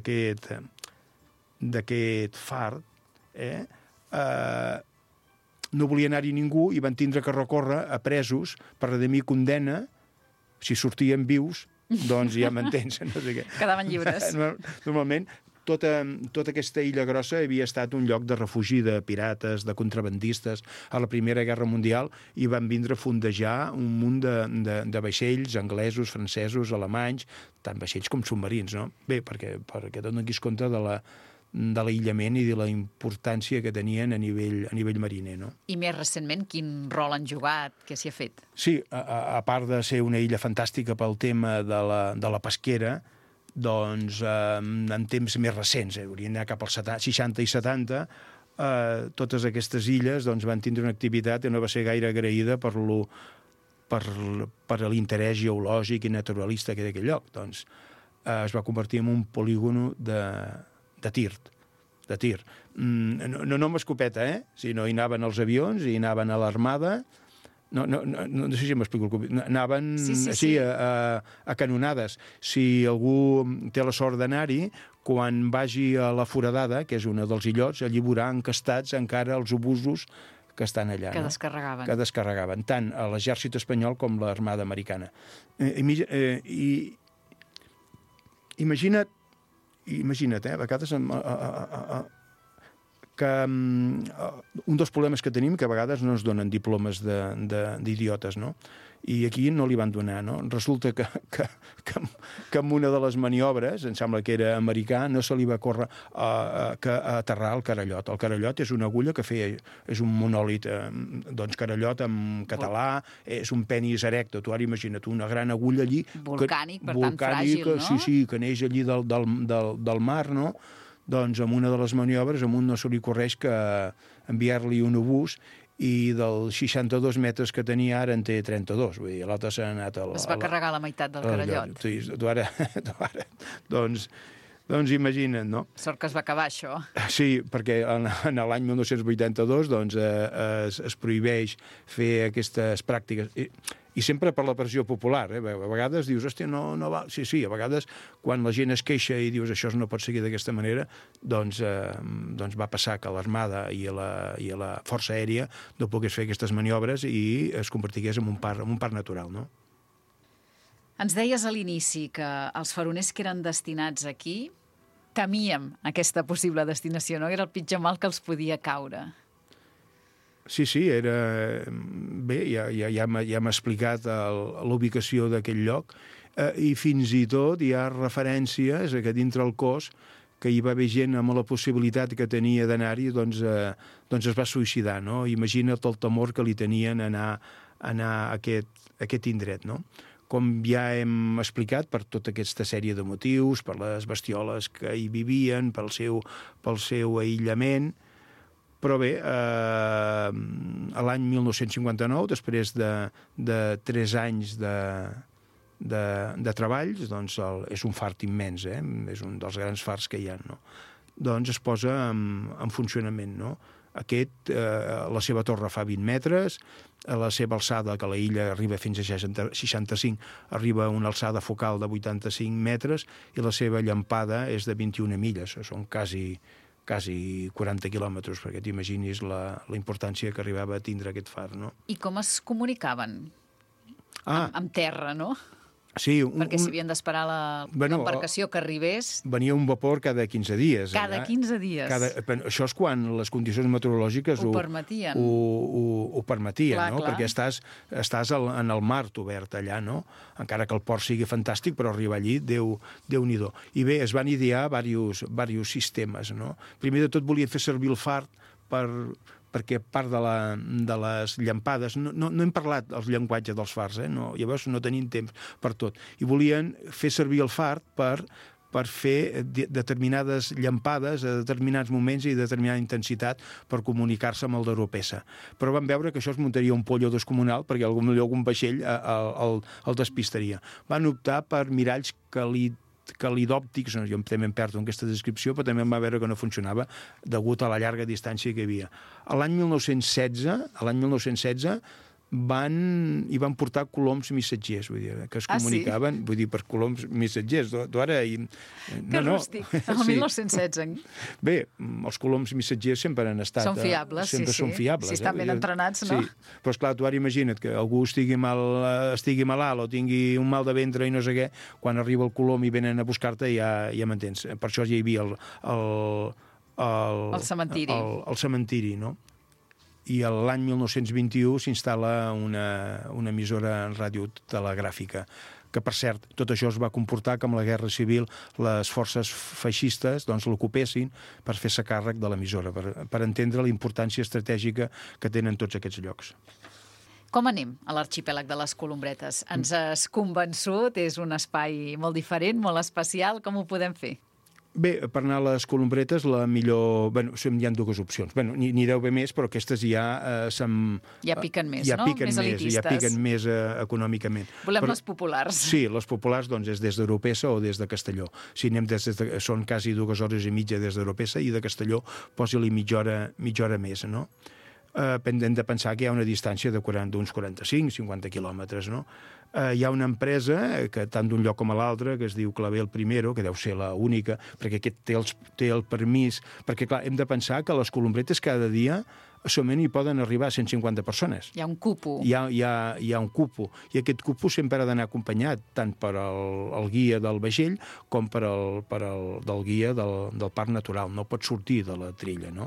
d'aquest far, eh, eh, no volia anar-hi ningú i van tindre que recórrer a presos per redimir condemna. Si sortien vius, doncs ja m'entens. No sé què. Quedaven lliures. Normalment, tota, tota aquesta illa grossa havia estat un lloc de refugi de pirates, de contrabandistes. A la Primera Guerra Mundial hi van vindre a fondejar un munt de, de, de vaixells anglesos, francesos, alemanys, tant vaixells com submarins, no? Bé, perquè, perquè donen compte de la de l'aïllament i de la importància que tenien a nivell, a nivell mariner, no? I més recentment, quin rol han jugat? Què s'hi ha fet? Sí, a, a part de ser una illa fantàstica pel tema de la, de la pesquera, doncs eh, en temps més recents, eh, haurien d'anar cap als seixanta i setanta, eh, totes aquestes illes doncs, van tindre una activitat que no va ser gaire agraïda per, lo, per, per l'interès geològic i naturalista que hi ha d'aquell lloc. Doncs eh, es va convertir en un polígon de, de tir, de tir. Mm, no, no amb escopeta, eh? Sinó hi anaven els avions, hi anaven a l'armada. No, no, no, no sé si m'explico. Anaven sí, sí, així, sí. A, a canonades. Si algú té la sort d'anar-hi, quan vagi a la Foradada, que és una dels illots, allí veurà encastats encara els obusos que estan allà. Que no? descarregaven. Que descarregaven, tant a l'exèrcit espanyol com l'Armada Americana. Eh, eh, i, imagina't, imagina't, eh, a vegades... A, a, a, a, que um, un dels problemes que tenim que a vegades no ens donen diplomes d'idiotes, no? I aquí no li van donar, no? Resulta que, que, que, que en una de les maniobres, em sembla que era americà, no se li va córrer a, a, a aterrar el carallot. El carallot és una agulla que feia, és un monòlit, eh, doncs carallot en català, és un penis erecte. Tu ara imagina't una gran agulla allí... Volcànic, que, per tant, volcànic, fràgil, no? Sí, sí, que neix allí del, del, del, del mar, no? Doncs amb una de les maniobres, a un no se li correix que enviar-li un obús i dels seixanta-dos metres que tenia ara en té trenta-dos. Vull dir, l'altre s'ha anat... A la, es va carregar la meitat del carallot. Sí, tu ara, tu ara doncs, Doncs imagina't, no? Sort que es va acabar això. Sí, perquè en, en l'any mil nou-cents vuitanta-dos doncs, eh, es, es prohibeix fer aquestes pràctiques. I, i sempre per la pressió popular. Eh? A vegades dius, hòstia, no, no va... Sí, sí, a vegades quan la gent es queixa i dius això no pot seguir d'aquesta manera, doncs, eh, doncs va passar que l'Armada i, la, i la Força Aèria no pogués fer aquestes maniobres i es convertigués en un parc, en un parc natural, no? Ens deies a l'inici que els faroners que eren destinats aquí temíem aquesta possible destinació, no? Era el pitjor mal que els podia caure. Sí, sí, era... Bé, ja, ja, ja m'ha ja explicat l'ubicació d'aquell lloc eh, i fins i tot hi ha referències a que dintre el cos que hi va haver gent amb la possibilitat que tenia d'anar-hi, doncs, eh, doncs es va suïcidar, no? Imagina't el temor que li tenien a anar, a, anar a, aquest, a aquest indret, no? Com ja hem explicat, per tota aquesta sèrie de motius, per les bestioles que hi vivien, pel seu, pel seu aïllament. Però bé, eh, l'any mil nou-cents cinquanta-nou, després de, de tres anys de, de, de treballs, doncs el, és un fart immens, eh? És un dels grans farts que hi ha, no? Doncs es posa en, en funcionament, no? Aquest, eh, la seva torre fa vint metres, la seva alçada, que la illa arriba fins a seixanta-cinc, arriba a una alçada focal de vuitanta-cinc metres, i la seva llampada és de vint-i-una milles, són quasi, quasi quaranta quilòmetres, perquè t'imaginis la, la importància que arribava a tindre aquest far, no? I com es comunicaven? Ah. Amb, amb terra, no? Sí, un, perquè s'havien d'esperar l'embarcació bueno, que arribés... Venia un vapor cada quinze dies. Cada allà. quinze dies. Cada, això és quan les condicions meteorològiques ho, ho permetien. Ho, ho, ho permetien, clar, no? Clar. Perquè estàs, estàs al, en el mar obert allà, no? Encara que el port sigui fantàstic, però arribar allí, Déu, Déu-n'hi-do. I bé, es van idear diversos, diversos sistemes, no? Primer de tot volien fer servir el far per... perquè part de, la, de les llampades... No, no, no hem parlat del llenguatge dels fars, eh? No, llavors no tenim temps per tot. I volien fer servir el far per, per fer de, determinades llampades a determinats moments i determinada intensitat per comunicar-se amb el d'Europesa. Però van veure que això es muntaria un pollo descomunal perquè algun, algun vaixell el, el, el despistaria. Van optar per miralls calid calidòptics, no, jo també em perdo en aquesta descripció, però també em va veure que no funcionava degut a la llarga distància que hi havia. L'any mil nou-cents setze, l'any mil nou-cents setze, van, hi van portar coloms missatgers, vull dir, que es comunicaven, ah, sí? Vull dir, per coloms missatgers. Tu, tu ara... I, que no, rústic, no. El sí. mil nou-cents setze. Bé, els coloms missatgers sempre han estat... Són fiables, sempre sí, són sí. fiables. Si estan eh? ben entrenats, no? Sí, però esclar, tu ara imagina't que algú estigui, mal, estigui malalt o tingui un mal de ventre i no sé què, quan arriba el colom i venen a buscar-te ja, ja m'entens. Per això ja hi havia el... El, el, el cementiri. El, el cementiri, no? I l'any mil nou-cents vint-i-u s'instal·la una, una emissora radiotelegràfica, que, per cert, tot això es va comportar que amb la Guerra Civil les forces feixistes doncs, l'ocupessin per fer-se càrrec de l'emissora, per, per entendre la importància estratègica que tenen tots aquests llocs. Com anem a l'arxipèlag de les Colombretes? Ens has convençut? És un espai molt diferent, molt especial? Com ho podem fer? Bé, per anar a les Colombretes, la millor... Bueno, hi ha dues opcions. Bueno, n'hi deu haver més, però aquestes ja... Eh, sem... Ja piquen més, ja no? Piquen més elitistes. Ja piquen més eh, econòmicament. Volem però, les populars. Sí, les populars, doncs, és des d'Europesa o des de Castelló. Si anem des de... Són quasi dues hores i mitja des d'Europesa i de Castelló posi-li mitja hora, mitja hora més, no? Eh, hem de pensar que hi ha una distància d'uns quaranta-cinc cinquanta quilòmetres, no? Eh, hi ha una empresa, que tant d'un lloc com a l'altre, que es diu Clavel Primero, que deu ser la única, perquè aquest té, els, té el permís... Perquè, clar, hem de pensar que les Colombretes cada dia solament hi poden arribar a cent cinquanta persones. Hi ha un cupo. Hi ha, hi ha, hi ha un cupo. I aquest cupo sempre ha d'anar acompanyat tant per el, el guia del vaixell com per el, per el del guia del, del parc natural. No pot sortir de la trilla, no?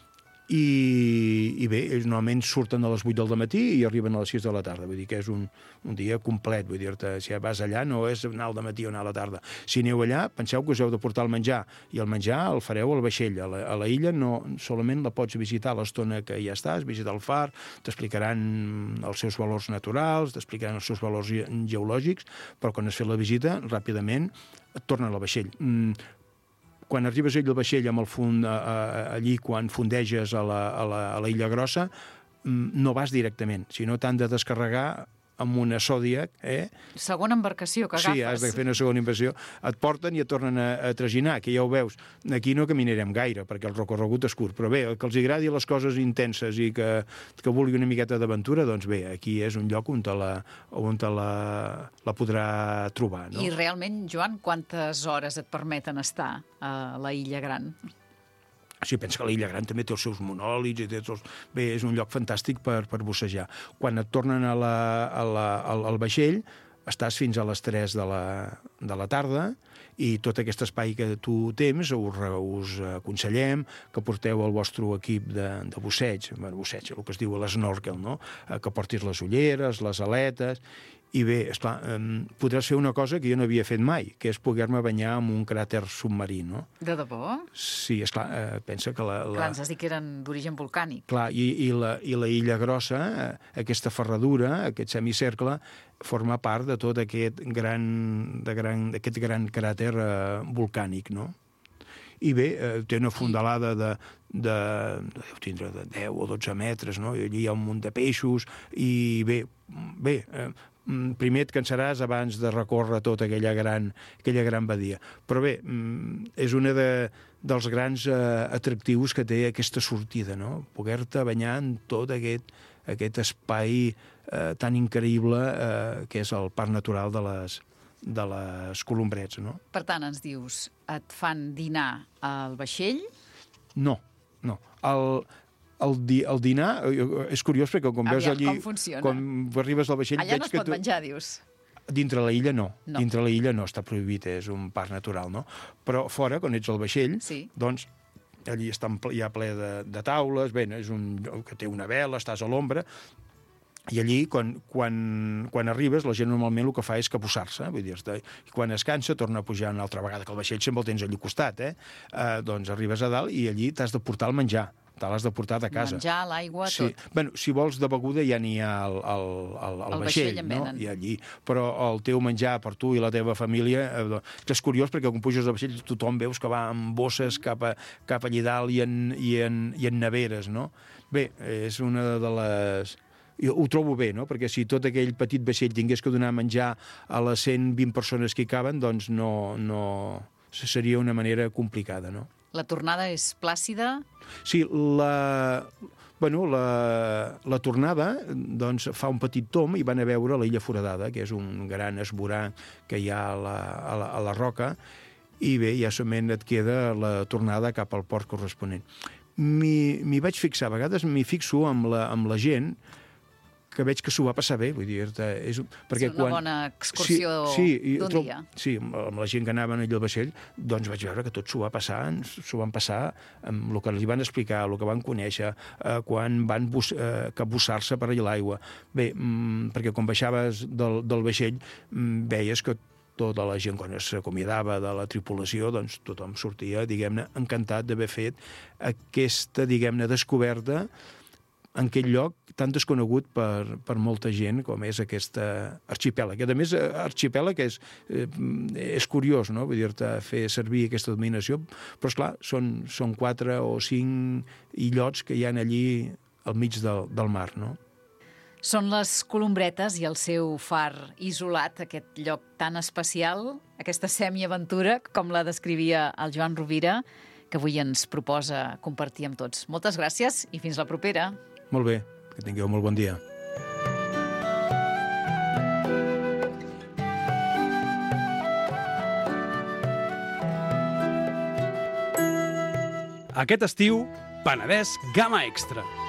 I, i bé, ells normalment surten a les vuit del matí i arriben a les sis de la tarda, vull dir que és un, un dia complet, vull dir-te, si vas allà no és anar al matí o anar a la tarda. Si aneu allà, penseu que us heu de portar el menjar, i el menjar el fareu al vaixell. A la, a la illa no, solament la pots visitar a l'estona que ja estàs, visitar el far, t'explicaran els seus valors naturals, t'explicaran els seus valors geològics, però quan has fet la visita, ràpidament et tornen al vaixell. Mm, Quan arribes allà al vaixell amb el fund, a, a, allí quan fondeges a la, a, la, a la Illa Grossa, no vas directament, sinó t'han de descarregar amb una Zodiac, eh? Segona embarcació que agafes. Sí, has de fer una segona inversió. Et porten i et tornen a, a traginar, que ja ho veus. Aquí no caminarem gaire, perquè el recorregut és curt, però bé, que els agradi les coses intenses i que, que vulgui una miqueta d'aventura, doncs bé, aquí és un lloc on te la, on te la, la podrà trobar. No? I realment, Joan, quantes hores et permeten estar a la Illa Gran? Sí, penso que l'Illa Gran també té els seus monòlits i té tots... Bé, és un lloc fantàstic per, per bussejar. Quan et tornen a la, a la, al, al vaixell, estàs fins a les tres de la, de la tarda i tot aquest espai que tu tens us, us aconsellem que porteu el vostre equip de, de busseig, bueno, busseig, el que es diu l'esnorkel, no? Que portis les ulleres, les aletes. I bé, esclar, eh, podràs fer una cosa que jo no havia fet mai, que és poder-me banyar amb un cràter submarí, no? De debò? Sí, esclar, eh, pensa que la... la... Clar, ens has dit que eren d'origen volcànic. Clar, i, i, la, i la Illa Grossa, eh, aquesta ferradura, aquest semicercle, forma part de tot aquest gran, de gran, aquest gran cràter eh, volcànic, no? I bé, eh, té una fondalada de, de, deu tindre de deu o dotze metres, no? I allí hi ha un munt de peixos, i bé, bé, eh, primer et cansaràs abans de recórrer tota aquella gran, aquella gran badia. Però bé, és una de, dels grans eh, atractius que té aquesta sortida, no? Poder-te banyar en tot aquest, aquest espai eh, tan increïble eh, que és el Parc Natural de les, de les Colombrets, no? Per tant, ens dius, et fan dinar al vaixell? No, no. El... El, di, el dinar, és curiós perquè quan Aviam, veus allí... com funciona? Quan arribes al vaixell... Allà veig no es que pot tu... menjar, dius? Dintre la illa no. no. Dintre la illa no, està prohibit, és un parc natural, no? Però fora, quan ets al vaixell, sí. doncs allí està hi ha ple de, de taules, bé, és un lloc que té una vela, estàs a l'ombra, i allí, quan, quan, quan arribes, la gent normalment el que fa és cabussar-se, vull dir, i quan es cansa torna a pujar una altra vegada, que el vaixell sempre el tens allí al costat, eh? eh doncs arribes a dalt i allí t'has de portar el menjar. Te l'has de portar de casa. Menjar, l'aigua, sí. tot. Bueno, si vols de beguda ja n'hi ha al, al, al, al el vaixell, vaixell no? I allí. Però el teu menjar per tu i la teva família... Eh, que és curiós perquè quan puges al vaixell tothom veus que va amb bosses cap, a, cap allí dalt i en, i, en, i en neveres, no? Bé, és una de les... Jo ho trobo bé, no? Perquè si tot aquell petit vaixell tingués que donar menjar a les cent vint persones que hi caben, doncs no, no... seria una manera complicada, no? La tornada és plàcida? Sí, la, bueno, la, la tornada doncs, fa un petit tom i van a veure l'Illa Foradada, que és un gran esvoranc que hi ha a la, a la, a la roca, i bé, ja solament et queda la tornada cap al port corresponent. M'hi vaig fixar, a vegades m'hi fixo amb la, amb la gent que veig que s'ho va passar bé, vull dir, és, perquè és una quan... bona excursió sí, sí, d'un trob... dia. Sí, amb la gent que anaven allà al vaixell, doncs vaig veure que tot s'ho va passar, s'ho van passar amb el que els van explicar, el que van conèixer, eh, quan van bus... eh, cabussar-se per allà l'aigua. Bé, mm, perquè quan baixaves del, del vaixell mm, veies que tota la gent, quan s'acomiadava de la tripulació, doncs tothom sortia, diguem-ne, encantat d'haver fet aquesta, diguem-ne, descoberta en aquest lloc tan desconegut per, per molta gent com és aquesta arxipèlag. A més, arxipèlag és, és curiós, no? Vull dir-te, fer servir aquesta dominació, però, esclar, són, són quatre o cinc illots que hi ha allí al mig del, del mar, no? Són les Colombretes i el seu far isolat, aquest lloc tan especial, aquesta semiaventura, com la descrivia el Joan Rovira, que avui ens proposa compartir amb tots. Moltes gràcies i fins la propera. Molt bé, que tingueu molt bon dia. Aquest estiu, Penedès Gamma Extra.